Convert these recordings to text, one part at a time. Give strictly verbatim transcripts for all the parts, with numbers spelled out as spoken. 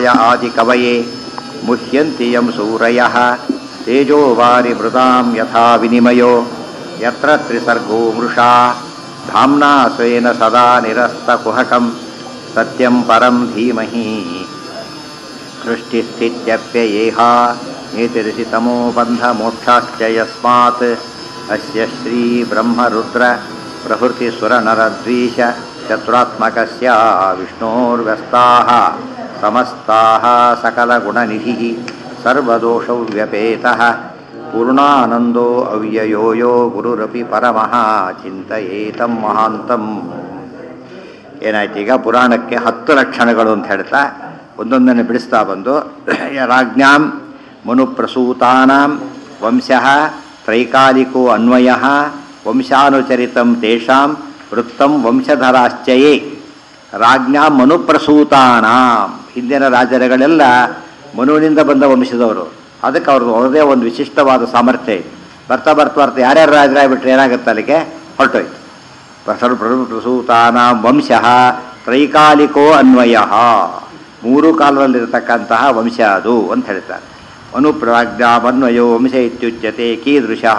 ಆದಿಕವಯೇ ಮುಹ್ಯಂತಿ M ಸೂರಯಃ ತೇಜೋ ವಾರಿಮೃತಾಂ ಯಥಾ ವಿನಿಮಯೋ ಯತ್ರ ತ್ರಿಸರ್ಗೋ ಮೃಷಾ ಧಾಮ್ನಾ ಸ್ವೇನ ಸದಾ ನಿರಸ್ತಕುಹಕಂ ಸತ್ಯಂ ಪರಂ ಧೀಮಹಿ ಸೃಷ್ಟಿಸ್ಥಿತ್ಯಪ್ಯಯೇಹ ನೇತಿರಿಸಿತಮೋ ಬಂಧ ಮೋಕ್ಷಾಶ್ಚ ಯಸ್ಮಾತ್ ಅಸ್ಯ ಶ್ರೀ ಬ್ರಹ್ಮರುದ್ರ ಪ್ರಭೃತಿ ಸುರನರದ್ವೀಷ ಚತುರಾತ್ಮಕಸ್ಯ ವಿಷ್ಣೋರ್ವ್ಯಸ್ತಾಃ ಸಮಸ್ತಾಃ ಸಕಲಗುಣನಿಧಿಃ ಸರ್ವದೋಷವ್ಯಪೇತಃ ಪೂರ್ಣಾನಂದೋ ಅವ್ಯಯೋ ಯೋ ಗುರುರಪಿ ಪರಮಃ ಚಿಂತಯೇತಂ ಮಹಾಂತಂ. ಏನಾಯ್ತು ಈಗ ಪುರಾಣಕ್ಕೆ ಹತ್ತು ಲಕ್ಷಣಗಳು ಅಂತ ಹೇಳ್ತಾ ಒಂದೊಂದನ್ನು ಬಿಡಿಸ್ತಾ ಬಂದು ರಾಜ್ಞಾಂ ಮನುಪ್ರಸೂತಾನಾಂ ವಂಶಃ ತ್ರೈಕಾಲಿಕೋ ಅನ್ವಯಃ ವಂಶಾನುಚರಿತಂ ತೇಷಾಂ ವೃತ್ತಂ ವಂಶಧರಾಶ್ಚಯೇ. ರಾಜ್ಞಾಂ ಮನುಪ್ರಸೂತಾನಾಂ ಹಿಂದಿನ ರಾಜರುಗಳೆಲ್ಲ ಮನುವಿನಿಂದ ಬಂದ ವಂಶದವರು, ಅದಕ್ಕೆ ಅವ್ರದ್ದು ಅವ್ರದೇ ಒಂದು ವಿಶಿಷ್ಟವಾದ ಸಾಮರ್ಥ್ಯ ಇದೆ. ಬರ್ತಾ ಬರ್ತಾ ಬರ್ತಾ ಯಾರ್ಯಾರು ರಾಜರಾಗ್ಬಿಟ್ರೆ ಏನಾಗುತ್ತೆ ಅಲ್ಲಿಗೆ ಹೊರಟೋಯ್ತು. ಪ್ರಸೂತಾನಾಂ ವಂಶಃ ತ್ರೈಕಾಲಿಕೋ ಅನ್ವಯ, ಮೂರು ಕಾಲದಲ್ಲಿರತಕ್ಕಂತಹ ವಂಶ ಅದು ಅಂತ ಹೇಳ್ತಾರೆ. ಮನುಪ್ರಾಜ್ಞಾಮನ್ವಯೋ ವಂಶ ಇತ್ಯುಚ್ಯತೆ ಕೀದೃಶಃ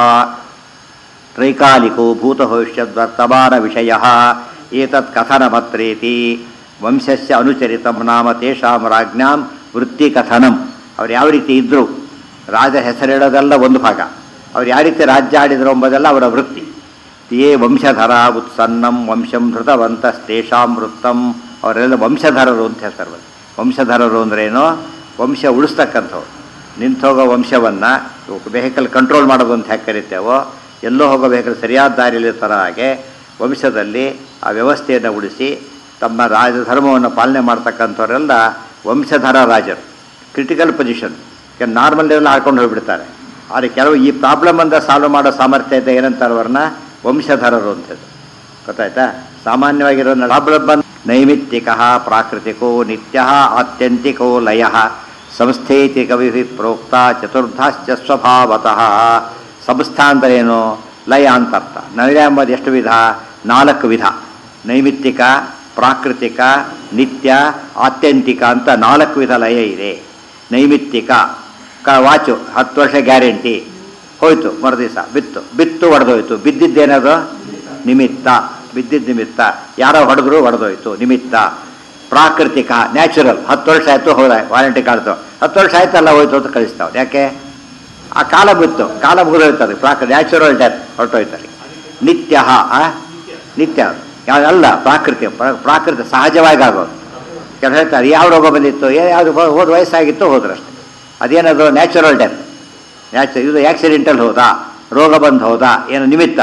ತ್ರೈಕಾಲಿಕೋ ಭೂತಭವಿಷ್ಯದ್ವರ್ತಮಾನ ವಿಷಯಃ ಏತತ್ ಕಥನಮತ್ರೇತಿ ವಂಶಸ್ಯ ಅನುಚರಿತಂ ನಾಮ ತೇಷಾಂ ರಾಜ್ಞಾಂ ವೃತ್ತಿ ಕಥನಂ. ಅವ್ರು ಯಾವ ರೀತಿ ಇದ್ದರು, ರಾಜ ಹೆಸರಿಡೋದೆಲ್ಲ ಒಂದು ಭಾಗ, ಅವ್ರು ಯಾವ ರೀತಿ ರಾಜ್ಯ ಆಡಿದ್ರು ಎಂಬುದೆಲ್ಲ ಅವರ ವೃತ್ತಿ. ಯೇ ವಂಶಧರ ಉತ್ಸನ್ನಂ ವಂಶಂ ಧೃತವಂತಸ್ತೇಷಾಂ ವೃತ್ತಂ. ಅವರೆಲ್ಲ ವಂಶಧರರು ಅಂತ ಹೆಸರು. ವಂಶಧರರು ಅಂದ್ರೇನು, ವಂಶ ಉಳಿಸ್ತಕ್ಕಂಥವ್ರು. ನಿಂತೋಗೋ ವಂಶವನ್ನು ವೆಹಿಕಲ್ ಕಂಟ್ರೋಲ್ ಮಾಡೋದು ಅಂತ ಹೇಗೆ ಕರಿತೇವೋ, ಎಲ್ಲೋ ಹೋಗೋ ವೆಹಿಕಲ್ ಸರಿಯಾದ ದಾರಿಯಲ್ಲಿ ಥರ ಹಾಗೆ ವಂಶದಲ್ಲಿ ಆ ವ್ಯವಸ್ಥೆಯನ್ನು ಉಳಿಸಿ ತಮ್ಮ ರಾಜಧರ್ಮವನ್ನು ಪಾಲನೆ ಮಾಡ್ತಕ್ಕಂಥವರೆಲ್ಲ ವಂಶಧರ ರಾಜರು. ಕ್ರಿಟಿಕಲ್ ಪೊಸಿಷನ್, ನಾರ್ಮಲ್ ಲೆವೆಲ್ ಆಡ್ಕೊಂಡು ಹೋಗಿಬಿಡ್ತಾರೆ. ಆದರೆ ಕೆಲವು ಈ ಪ್ರಾಬ್ಲಮ್ ಅಂತ ಸಾಲ್ವ್ ಮಾಡೋ ಸಾಮರ್ಥ್ಯ ಇದೆ, ಏನಂತಾರೆ ಅವ್ರನ್ನ ವಂಶಧರರು ಅಂತದ್ದು. ಗೊತ್ತಾಯ್ತಾ? ಸಾಮಾನ್ಯವಾಗಿರೋ ಪ್ರಾಬ್ಲಮ್ ನೈಮಿತ್ತಿಕ ಪ್ರಾಕೃತಿಕೋ ನಿತ್ಯ ಆತ್ಯಂತಿಕೋ ಲಯ ಸಂಸ್ಥೇತಿ ಕವಿ ಪ್ರೋಕ್ತ ಚತುರ್ಧಾಶ್ಚ ಸ್ವಭಾವತಃ. ಸಂಸ್ಥಾ ಅಂದರೇನು? ಲಯ ಅಂತ ಅರ್ಥ. ಲಯ ಎಂಬುದು ಎಷ್ಟು ವಿಧ? ನಾಲ್ಕು ವಿಧ. ನೈಮಿತ್ತಿಕ, ಪ್ರಾಕೃತಿಕ, ನಿತ್ಯ, ಆತ್ಯಂತಿಕ ಅಂತ ನಾಲ್ಕು ವಿಧ ಲಯ ಇದೆ. ನೈಮಿತ್ತಿಕ ಕ ವಾಚು ಹತ್ತು ವರ್ಷ ಗ್ಯಾರಂಟಿ, ಹೋಯ್ತು ಮರುದಿವಸ ಬಿತ್ತು ಬಿತ್ತು ಹೊಡೆದೋಯ್ತು. ಬಿದ್ದಿದ್ದೇನದು? ನಿಮಿತ್ತ. ಬಿದ್ದಿದ್ದ ನಿಮಿತ್ತ, ಯಾರೋ ಹೊಡೆದ್ರು ಹೊಡೆದೋಯ್ತು, ನಿಮಿತ್ತ. ಪ್ರಾಕೃತಿಕ ನ್ಯಾಚುರಲ್, ಹತ್ತು ವರ್ಷ ಆಯಿತು ಹೋದ ವಾರಂಟಿ ಕಾಡ್ತು, ಹತ್ತು ವರ್ಷ ಆಯ್ತಲ್ಲ ಹೋಯ್ತು ಅಂತ ಕಳಿಸ್ತಾವೆ. ಯಾಕೆ? ಆ ಕಾಲ ಬಿತ್ತು, ಕಾಲ ಮುಗಿದೋಯ್ತದೆ. ಪ್ರಾಕೃತಿ ನ್ಯಾಚುರಲ್ ಡೆತ್ ಹೊರಟೋಯ್ತಾರೆ. ನಿತ್ಯ ನಿತ್ಯ ಅಲ್ಲ, ಪ್ರಾಕೃತಿ ಪ್ರಾಕೃತಿ ಸಹಜವಾಗಿ ಆಗೋದು. ಕೆಲವು ಹೇಳ್ತಾರೆ ಯಾವ ರೋಗ ಬಂದಿತ್ತು, ಯಾವುದು ಹೋದ ವಯಸ್ಸಾಗಿತ್ತು ಹೋದ್ರಷ್ಟೆ. ಅದೇನದು? Natural death. ನ್ಯಾಚು ಇದು ಆಕ್ಸಿಡೆಂಟಲ್ ಹೋದ, ರೋಗ ಬಂದು ಹೋದ, ಏನು ನಿಮಿತ್ತ.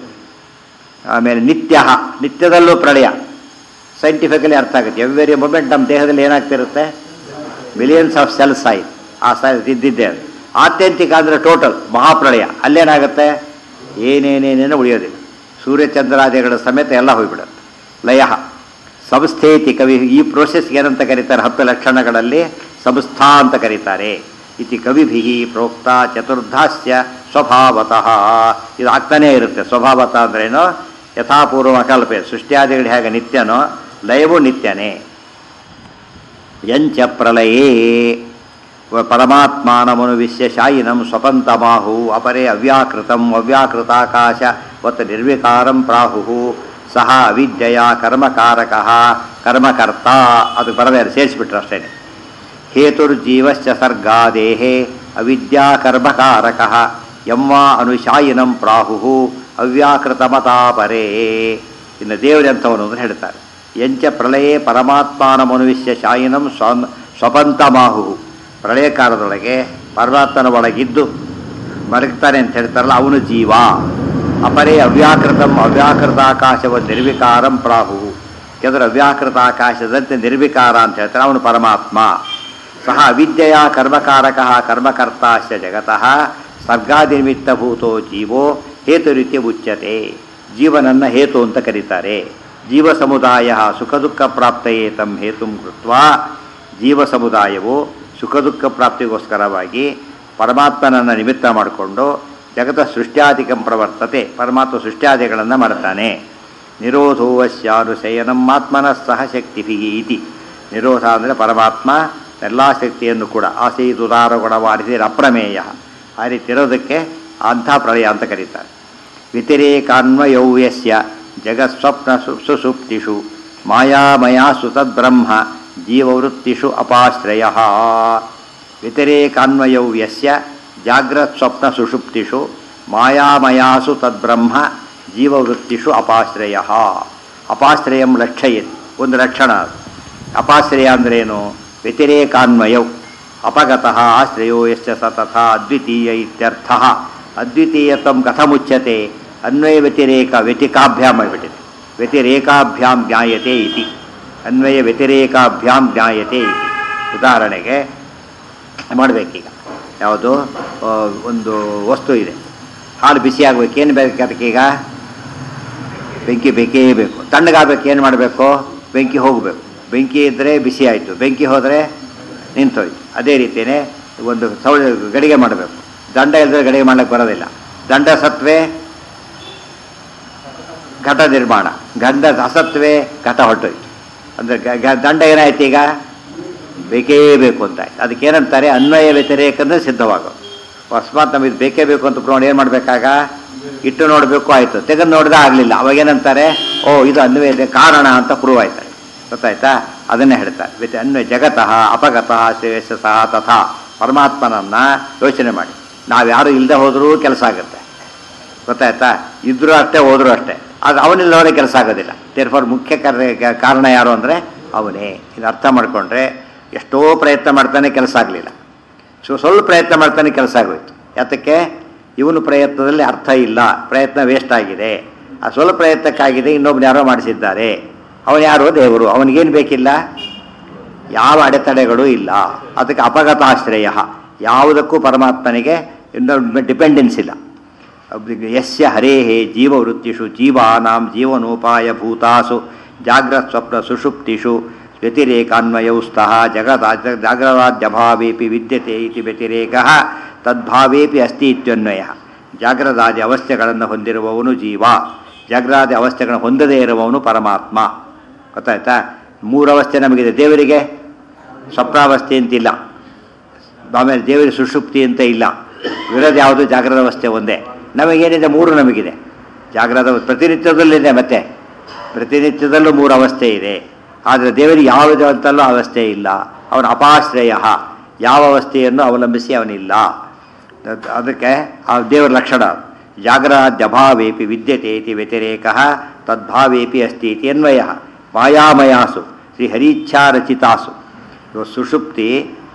ಆಮೇಲೆ ನಿತ್ಯ, ನಿತ್ಯದಲ್ಲೂ ಪ್ರಳಯ. ಸೈಂಟಿಫಿಕಲಿ ಅರ್ಥ ಆಗುತ್ತೆ. ಎವ್ರಿ ಮೂಮೆಂಟ್ ನಮ್ಮ ದೇಹದಲ್ಲಿ ಏನಾಗ್ತಿರುತ್ತೆ, ಮಿಲಿಯನ್ಸ್ ಆಫ್ ಸೆಲ್ಸ್ ಆಯ್ತು ಆ ಸೈಜ್ ಇದ್ದಿದ್ದೇ ಅದು. ಆತ್ಯಂತಿಕ ಅಂದರೆ ಟೋಟಲ್ ಮಹಾಪ್ರಳಯ. ಅಲ್ಲೇನಾಗುತ್ತೆ, ಏನೇನೇನೇನು ಉಳಿಯೋದಿಲ್ಲ, ಸೂರ್ಯಚಂದ್ರಾದಿಗಳ ಸಮೇತ ಎಲ್ಲ ಹೋಗಿಬಿಡುತ್ತೆ. ಲಯ ಸಂಸ್ಥೇತಿ ಕವಿ. ಈ ಪ್ರೋಸೆಸ್ಗೆ ಏನಂತ ಕರೀತಾರೆ? ಹತ್ತು ಲಕ್ಷಣಗಳಲ್ಲಿ ಸಂಸ್ಥಾ ಅಂತ ಕರೀತಾರೆ. ಇತಿ ಕವಿಭಿ ಪ್ರೋಕ್ತ ಚತುರ್ಧಾಸ್ಯ ಸ್ವಭಾವತಃ. ಇದು ಆಗ್ತಾನೇ ಇರುತ್ತೆ. ಸ್ವಭಾವತಃ ಅಂದ್ರೇನು? ಯಥಾಪೂರ್ವ ಅಕಲ್ಪೆ. ಸೃಷ್ಟಿಯಾದಿಗಳು ಹೇಗೆ ನಿತ್ಯನೋ ಲಯವೂ ನಿತ್ಯನೇ. ಯಂಚ ಪ್ರಳಯೇ ಪರಮಾತ್ಮಾನಮನುವಿಶ್ಯ ಶಾಯಿನಂ ಸ್ವಪಂತಮಾಹು ಅಪರೇ ಅವ್ಯಾಕೃತಂ ಅವ್ಯಾಕೃತಾಕಾಶ ವತ್ ನಿರ್ವಿಕಾರಂ ಪ್ರಾಹು ಸಹ ಅವಿದ್ಯೆಯ ಕರ್ಮಕಾರಕ ಕರ್ಮಕರ್ತ. ಅದು ಬರದೇ ಸೇರಿಸ್ಬಿಟ್ರು ಅಷ್ಟೇ. ಹೇತುರ್ಜೀವಶ್ಚ ಸರ್ಗಾದೇಹೇ ಅವಿದ್ಯಾ ಕರ್ಮಕಾರಕ ಯಮ್ವಾ ಅನುಶಾಯಿನಂ ಪ್ರಾಹು ಅವ್ಯಾಕೃತಮತಾಪರೇ. ಇನ್ನು ದೇವರಂಥವನು ಅಂತ ಹೇಳ್ತಾರೆ. ಯಂಚ ಪ್ರಳಯೇ ಪರಮಾತ್ಮಾನಮನುವಿಶ್ಯ ಶಾಯಿನಂ ಸ್ವ ಸ್ವಪಂತಮಾಹು. ಪ್ರಳಯ ಕಾಲದೊಳಗೆ ಪರಮಾತ್ಮನ ಒಳಗಿದ್ದು ಮಲಗ್ತಾನೆ ಅಂತ ಹೇಳ್ತಾರಲ್ಲ, ಅವನು ಜೀವ. ಅಪರೇ ಅವ್ಯಾಕೃತಂ ಅವ್ಯಾಕೃತಾಕಾಶವ ನಿರ್ವಿಕಾರಂ ಪ್ರಾಹು. ಕೆಲವರು ಅವ್ಯಾಕೃತ ಆಕಾಶದಂತೆ ನಿರ್ವಿಕಾರ ಅಂತ ಹೇಳ್ತಾರೆ, ಅವನು ಪರಮಾತ್ಮ. ಸಹ ಅವಿದ್ಯೆಯ ಕರ್ಮಕಾರಕ ಕರ್ಮಕರ್ತಾಶ್ಚ ಜಗತಃ ಸರ್ಗಾದಿನಿಮಿತ್ತಭೂತೋ ಜೀವೋ ಹೇತು ರೀತಿ ಉಚ್ಯತೆ. ಜೀವನನ್ನ ಹೇತು ಅಂತ ಕರೀತಾರೆ. ಜೀವ ಸಮುದಾಯ ಸುಖ ದುಃಖ ಪ್ರಾಪ್ತಯೇ ತಂ ಹೇತುಂ ಕೃತ್ವಾ. ಜೀವ ಸಮುದಾಯವು ಸುಖ ದುಃಖ ಪ್ರಾಪ್ತಿಗೋಸ್ಕರವಾಗಿ ಪರಮಾತ್ಮನನ್ನು ನಿಮಿತ್ತ ಮಾಡಿಕೊಂಡು ಜಗತ ಸೃಷ್ಟ್ಯಾದಿಕಂ ಪ್ರವರ್ತತೆ. ಪರಮಾತ್ಮ ಸೃಷ್ಟ್ಯಾದಿಗಳನ್ನು ಮಾಡ್ತಾನೆ. ನಿರೋಧೋವಶ್ಯಾನುಶಯನಂ ಆತ್ಮನಃ ಸಹ ಶಕ್ತಿಭಿ ಇತಿ. ನಿರೋಧ ಅಂದರೆ ಪರಮಾತ್ಮ ಎಲ್ಲ ಶಕ್ತಿಯನ್ನು ಕೂಡ ಆಸೀತ್ ಉದಾರ ಗುಣವಾರಿಸಿ ಅಪ್ರಮೇಯ ಆ ರೀತಿ ಇರೋದಕ್ಕೆ ಅಂಥ ಪ್ರಳಯ ಅಂತ ಕರೀತಾರೆ. ವ್ಯತಿರೇಕಾನ್ವಯೌವ್ಯಸ್ಯ ಜಗತ್ಸ್ವಪ್ನ ಸುಸುಪ್ತಿಷು ಮಾಯಾಮಯಾಸು ತದ್ಬ್ರಹ್ಮ ಜೀವವೃತ್ತಿಷು ಅಪಾಶ್ರಯ. ವ್ಯತಿರೇಕಾನ್ವಯೌವ್ಯಸ್ಯ ಜಾಗ್ರತ್ ಸ್ವಪ್ನ ಸುಷುಪ್ತಿಷು ಮಾಯಾಮಯಾಸು ತದ್ಬ್ರಹ್ಮ ಜೀವವೃತ್ತಿಷು ಅಪಾಶ್ರಯ. ಅಪಾಶ್ರಯಂ ಲಕ್ಷಯೇತ್ ಒಂದು ಲಕ್ಷಣ. ಅಪಾಶ್ರಯ ಅಂದ್ರೇನು? ವ್ಯತಿರೇಕಾನ್ವಯೌ ಅಪಗತಃ ಆಶ್ರಯೋ ಯಶ್ಚ ಸತತ ಅದ್ವಿತೀಯ ಇತ್ಯರ್ಥ. ಅದ್ವಿತೀಯತ್ವಂ ಕಥಮುಚ್ಯತೆ? ಅನ್ವಯ ವ್ಯತಿರೇಕ ವ್ಯತಿಕಾಭ್ಯಾಮ್ ಆಗಿಬಿಟ್ಟಿದೆ. ವ್ಯತಿರೇಕಾಭ್ಯಾಂ ಜ್ಞಾಯತೆ ಇತಿ. ಅನ್ವಯ ವ್ಯತಿರೇಕಾಭ್ಯಾಂ ಜ್ಞಾಯತೆ ಇತಿ. ಉದಾಹರಣೆಗೆ ಮಾಡಬೇಕೀಗ, ಯಾವುದು ಒಂದು ವಸ್ತು ಇದೆ, ಹಾಲು ಬಿಸಿ ಆಗಬೇಕು. ಏನು ಬೇಕು ಅದಕ್ಕೀಗ? ಬೆಂಕಿ ಬೇಕೇ ಬೇಕು. ತಣ್ಣಗಾಗಬೇಕು, ಏನು ಮಾಡಬೇಕು? ಬೆಂಕಿ ಹೋಗಬೇಕು. ಬೆಂಕಿ ಇದ್ದರೆ ಬಿಸಿ ಆಯಿತು, ಬೆಂಕಿ ಹೋದರೆ ನಿಂತೋಯ್ತು. ಅದೇ ರೀತಿಯೇ ಒಂದು ಸೌ ಗಡಿಗೆ ಮಾಡಬೇಕು. ದಂಡ ಇಲ್ಲದ್ರೆ ಗಡಿಗೆ ಮಾಡ್ಲಿಕ್ಕೆ ಬರೋದಿಲ್ಲ. ದಂಡ ಸತ್ವೇ ಘಟ ನಿರ್ಮಾಣ, ಗಂಧ ಅಸತ್ವೇ ಘಟ ಹೊರಟೋಯ್ತು. ಅಂದರೆ ದಂಡ ಏನಾಯ್ತು? ಈಗ ಬೇಕೇ ಬೇಕು ಅಂತ ಆಯ್ತು. ಅದಕ್ಕೇನಂತಾರೆ? ಅನ್ವಯ ವ್ಯತಿರೇಕಂದ್ರೆ ಸಿದ್ಧವಾಗೋದು. ಅಕಸ್ಮಾತ್ ನಮಗೆ ಬೇಕೇ ಬೇಕು ಅಂತ ನೋಡಿ ಏನು ಮಾಡಬೇಕಾಗ? ಇಟ್ಟು ನೋಡಬೇಕು, ಆಯಿತು. ತೆಗೆದು ನೋಡಿದ್ರೆ ಆಗಲಿಲ್ಲ. ಅವಾಗೇನಂತಾರೆ? ಓ ಇದು ಅನ್ವಯ ಕಾರಣ ಅಂತ ಪ್ರೂವ್ ಆಯ್ತಾರೆ. ಗೊತ್ತಾಯ್ತಾ? ಅದನ್ನೇ ಹೇಳ್ತಾರೆ. ವ್ಯತಿ ಅನ್ವಯ ಜಗತಃ ಅಪಗತಃ ಶ್ರೇಯಸ್ಸ ಸಹ ತಥಾ. ಪರಮಾತ್ಮನನ್ನು ಯೋಚನೆ ಮಾಡಿ. ನಾವು ಯಾರು ಇಲ್ಲದೆ ಹೋದರೂ ಕೆಲಸ ಆಗುತ್ತೆ. ಗೊತ್ತಾಯ್ತಾ? ಇದ್ರೂ ಅಷ್ಟೇ, ಹೋದರೂ ಅಷ್ಟೇ. ಅದು ಅವನಿಲ್ಲವರೇ ಕೆಲಸ ಆಗೋದಿಲ್ಲ. ದೇರ್ಫಾರ್ ಮುಖ್ಯ ಕಾರಣ ಯಾರು ಅಂದರೆ ಅವನೇ. ಇದು ಅರ್ಥ ಮಾಡಿಕೊಂಡ್ರೆ ಎಷ್ಟೋ ಪ್ರಯತ್ನ ಮಾಡ್ತಾನೆ, ಕೆಲಸ ಆಗಲಿಲ್ಲ. ಸೊ ಸ್ವಲ್ಪ ಪ್ರಯತ್ನ ಮಾಡ್ತಾನೆ, ಕೆಲಸ ಆಗೋಯ್ತು. ಯಾತಕ್ಕೆ? ಇವನು ಪ್ರಯತ್ನದಲ್ಲಿ ಅರ್ಥ ಇಲ್ಲ, ಪ್ರಯತ್ನ ವೇಸ್ಟ್ ಆಗಿದೆ. ಆ ಸ್ವಲ್ಪ ಪ್ರಯತ್ನಕ್ಕಾಗಿದೆ, ಇನ್ನೊಬ್ರು ಯಾರೋ ಮಾಡಿಸಿದ್ದಾರೆ. ಅವನು ಯಾರೋ ದೇವರು, ಅವನಿಗೇನು ಬೇಕಿಲ್ಲ, ಯಾವ ಅಡೆತಡೆಗಳೂ ಇಲ್ಲ. ಅದಕ್ಕೆ ಅಪಗತಾಶ್ರಯ. ಯಾವುದಕ್ಕೂ ಪರಮಾತ್ಮನಿಗೆ ಇನ್ನೊಬ್ಬ ಡಿಪೆಂಡೆನ್ಸ್ ಇಲ್ಲ. ಯಸ್ಯ ಹರೇಹೇ ಜೀವವೃತ್ತಿಷು ಜೀವಾನಾಂ ಜೀವನೋಪಾಯ ಭೂತಾಸು ಜಾಗ್ರತ್ ಸ್ವಪ್ನ ಸುಷುಪ್ತಿಷು ವ್ಯತಿರೇಕಾನ್ವಯೌ ಸ್ತಃ ಜಗದ ಜಾಗ್ರವಾದ್ಯಭಾವೇಪಿ ವಿದ್ಯತೆ ಇತಿ ವ್ಯತಿರೇಕ ತದ್ಭಾವೇಪಿ ಅಸ್ತಿ ಇತ್ಯನ್ವಯ. ಜಾಗ್ರದಾದಿ ಅವಸ್ಥೆಗಳನ್ನು ಹೊಂದಿರುವವನು ಜೀವ, ಜಾಗ್ರಾದಿ ಅವಸ್ಥೆಗಳನ್ನು ಹೊಂದದೇ ಇರುವವನು ಪರಮಾತ್ಮ. ಗೊತ್ತಾಯ್ತಾ? ಮೂರು ಅವಸ್ಥೆ ನಮಗಿದೆ. ದೇವರಿಗೆ ಸ್ವಪ್ನಾವಸ್ಥೆ ಅಂತಿಲ್ಲ, ಆಮೇಲೆ ದೇವರಿಗೆ ಸುಷುಪ್ತಿ ಅಂತ ಇಲ್ಲ. ವಿರೋಧ ಯಾವುದು? ಜಾಗ್ರದ ಅವಸ್ಥೆ ಒಂದೇ. ನಮಗೇನಿದೆ? ಮೂರು ನಮಗಿದೆ. ಜಾಗ್ರದ ಪ್ರತಿನಿತ್ಯದಲ್ಲಿದೆ, ಮತ್ತೆ ಪ್ರತಿನಿತ್ಯದಲ್ಲೂ ಮೂರು ಅವಸ್ಥೆ ಇದೆ. ಆದರೆ ದೇವರಿಗೆ ಯಾವುದೇ ಅಂತಲೂ ಅವಸ್ಥೆ ಇಲ್ಲ. ಅವನ ಅಪಾಶ್ರಯ, ಯಾವ ಅವಸ್ಥೆಯನ್ನು ಅವಲಂಬಿಸಿ ಅವನಿಲ್ಲ. ಅದಕ್ಕೆ ಆ ದೇವರ ಲಕ್ಷಣ. ಜಾಗ್ರಾದ್ಯಭಾವೇಪಿ ವಿದ್ಯತೆ ಇತಿ ವ್ಯತಿರೇಕ ತದ್ಭಾವೇಪಿ ಅಸ್ತಿ ಇತಿ ಅನ್ವಯ. ಮಾಯಾಮಯಾಸು ಶ್ರೀಹರೀಚ್ಛಾ ರಚಿತಾಸು. ಸುಷುಪ್ತಿ,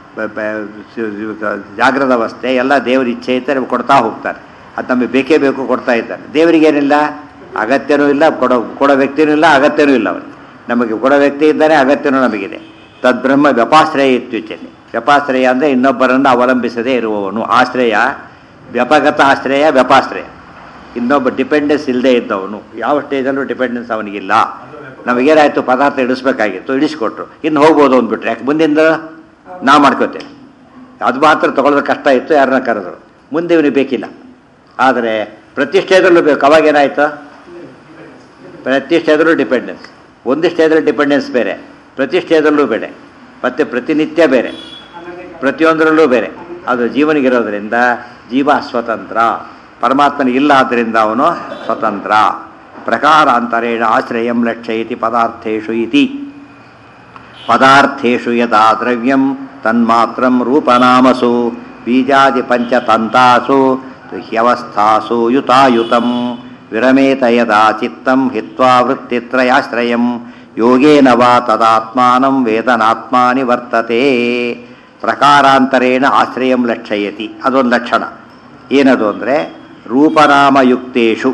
ಜಾಗ್ರದ ಅವಸ್ಥೆ ಎಲ್ಲ ದೇವರ ಇಚ್ಛೆ ಇದ್ದರೆ ಕೊಡ್ತಾ ಹೋಗ್ತಾರೆ. ಅದು ನಮಗೆ ಬೇಕೇ ಬೇಕು, ಕೊಡ್ತಾ ಇದ್ದಾರೆ. ದೇವರಿಗೇನಿಲ್ಲ, ಅಗತ್ಯನೂ ಇಲ್ಲ, ಕೊಡೋ ಕೊಡೋ ವ್ಯಕ್ತಿನೂ ಇಲ್ಲ, ಅಗತ್ಯನೂ ಇಲ್ಲ. ಅವನಿಗೆ ನಮಗೆ ಕೊಡೋ ವ್ಯಕ್ತಿ ಇದ್ದಾನೆ, ಅಗತ್ಯನೂ ನಮಗಿದೆ. ತದ್ಬ್ರಹ್ಮ ವ್ಯಪಾಶ್ರಯ ಇತ್ಯುಚ್ಯತೆ. ವ್ಯಪಾಶ್ರಯ ಅಂದರೆ ಇನ್ನೊಬ್ಬರನ್ನು ಅವಲಂಬಿಸದೇ ಇರುವವನು. ಆಶ್ರಯ ವ್ಯಪಗತ ಆಶ್ರಯ, ವ್ಯಪಾಶ್ರಯ. ಇನ್ನೊಬ್ಬ ಡಿಪೆಂಡೆನ್ಸ್ ಇಲ್ಲದೆ ಇದ್ದವನು. ಯಾವ ಸ್ಟೇಜಲ್ಲೂ ಡಿಪೆಂಡೆನ್ಸ್ ಅವನಿಗಿಲ್ಲ. ನಮಗೇನಾಯಿತು? ಪದಾರ್ಥ ಇಡಿಸ್ಬೇಕಾಗಿತ್ತು, ಇಡಿಸ್ಕೊಟ್ರು, ಇನ್ನು ಹೋಗ್ಬೋದು ಅಂದ್ಬಿಟ್ರೆ. ಯಾಕೆ? ಮುಂದಿಂದ ನಾವು ಮಾಡ್ಕೋತೇವೆ. ಅದು ಮಾತ್ರ ತೊಗೊಳ್ಳೋದು ಕಷ್ಟ ಇತ್ತು, ಯಾರನ್ನ ಕರೆದ್ರು. ಮುಂದೆ ಇವನಿಗೆ ಬೇಕಿಲ್ಲ. ಆದರೆ ಪ್ರತಿ ಸ್ಟೇಜಲ್ಲೂ ಬೇಕು. ಅವಾಗೇನಾಯಿತು? ಪ್ರತಿ ಸ್ಟೇಜಲ್ಲೂ ಡಿಪೆಂಡೆನ್ಸ್. ಒಂದು ಸ್ಟೇಜಲ್ಲಿ ಡಿಪೆಂಡೆನ್ಸ್ ಬೇರೆ, ಪ್ರತಿ ಸ್ಟೇಜಲ್ಲೂ ಬೇರೆ, ಮತ್ತು ಪ್ರತಿನಿತ್ಯ ಬೇರೆ, ಪ್ರತಿಯೊಂದರಲ್ಲೂ ಬೇರೆ. ಅದು ಜೀವನಿಗಿರೋದ್ರಿಂದ ಜೀವ ಸ್ವತಂತ್ರ, ಪರಮಾತ್ಮನಿಗಿಲ್ಲ. ಆದ್ದರಿಂದ ಅವನು ಸ್ವತಂತ್ರ. ಪ್ರಕಾರಾಂತರೇಣ ಆಶ್ರಯಂ ಲಕ್ಷಯತಿ ಪದಾರ್ಥೇಷು ಇತಿ. ಪದಾರ್ಥೇಷು ಯದಾ ದ್ರವ್ಯಂ ತನ್ಮಾತ್ರಂ ರೂಪನಾಮಸು ಬೀಜಾದಿ ಪಂಚತಂತಾಸು ಹ್ಯವಸ್ಥಾಸು ಯುತಾಯುತಂ ವಿರಮೇತ ಯದಾ ಚಿತ್ತಂ ಹಿತ್ವಾ ವೃತ್ತಿತ್ರಯಾಶ್ರಯಂ ಯೋಗೇನ ವಾ ತದಾತ್ಮಾನಂ ವೇದನಾತ್ಮಾನಿ ವರ್ತತೆ. ಪ್ರಕಾರಾಂತರೇಣ ಆಶ್ರಯಂ ಲಕ್ಷಯತಿ. ಅದೊಂದು ಲಕ್ಷಣ. ಏನದು ಅಂದರೆ ರೂಪನಾಮಯುಕ್ತೇಷು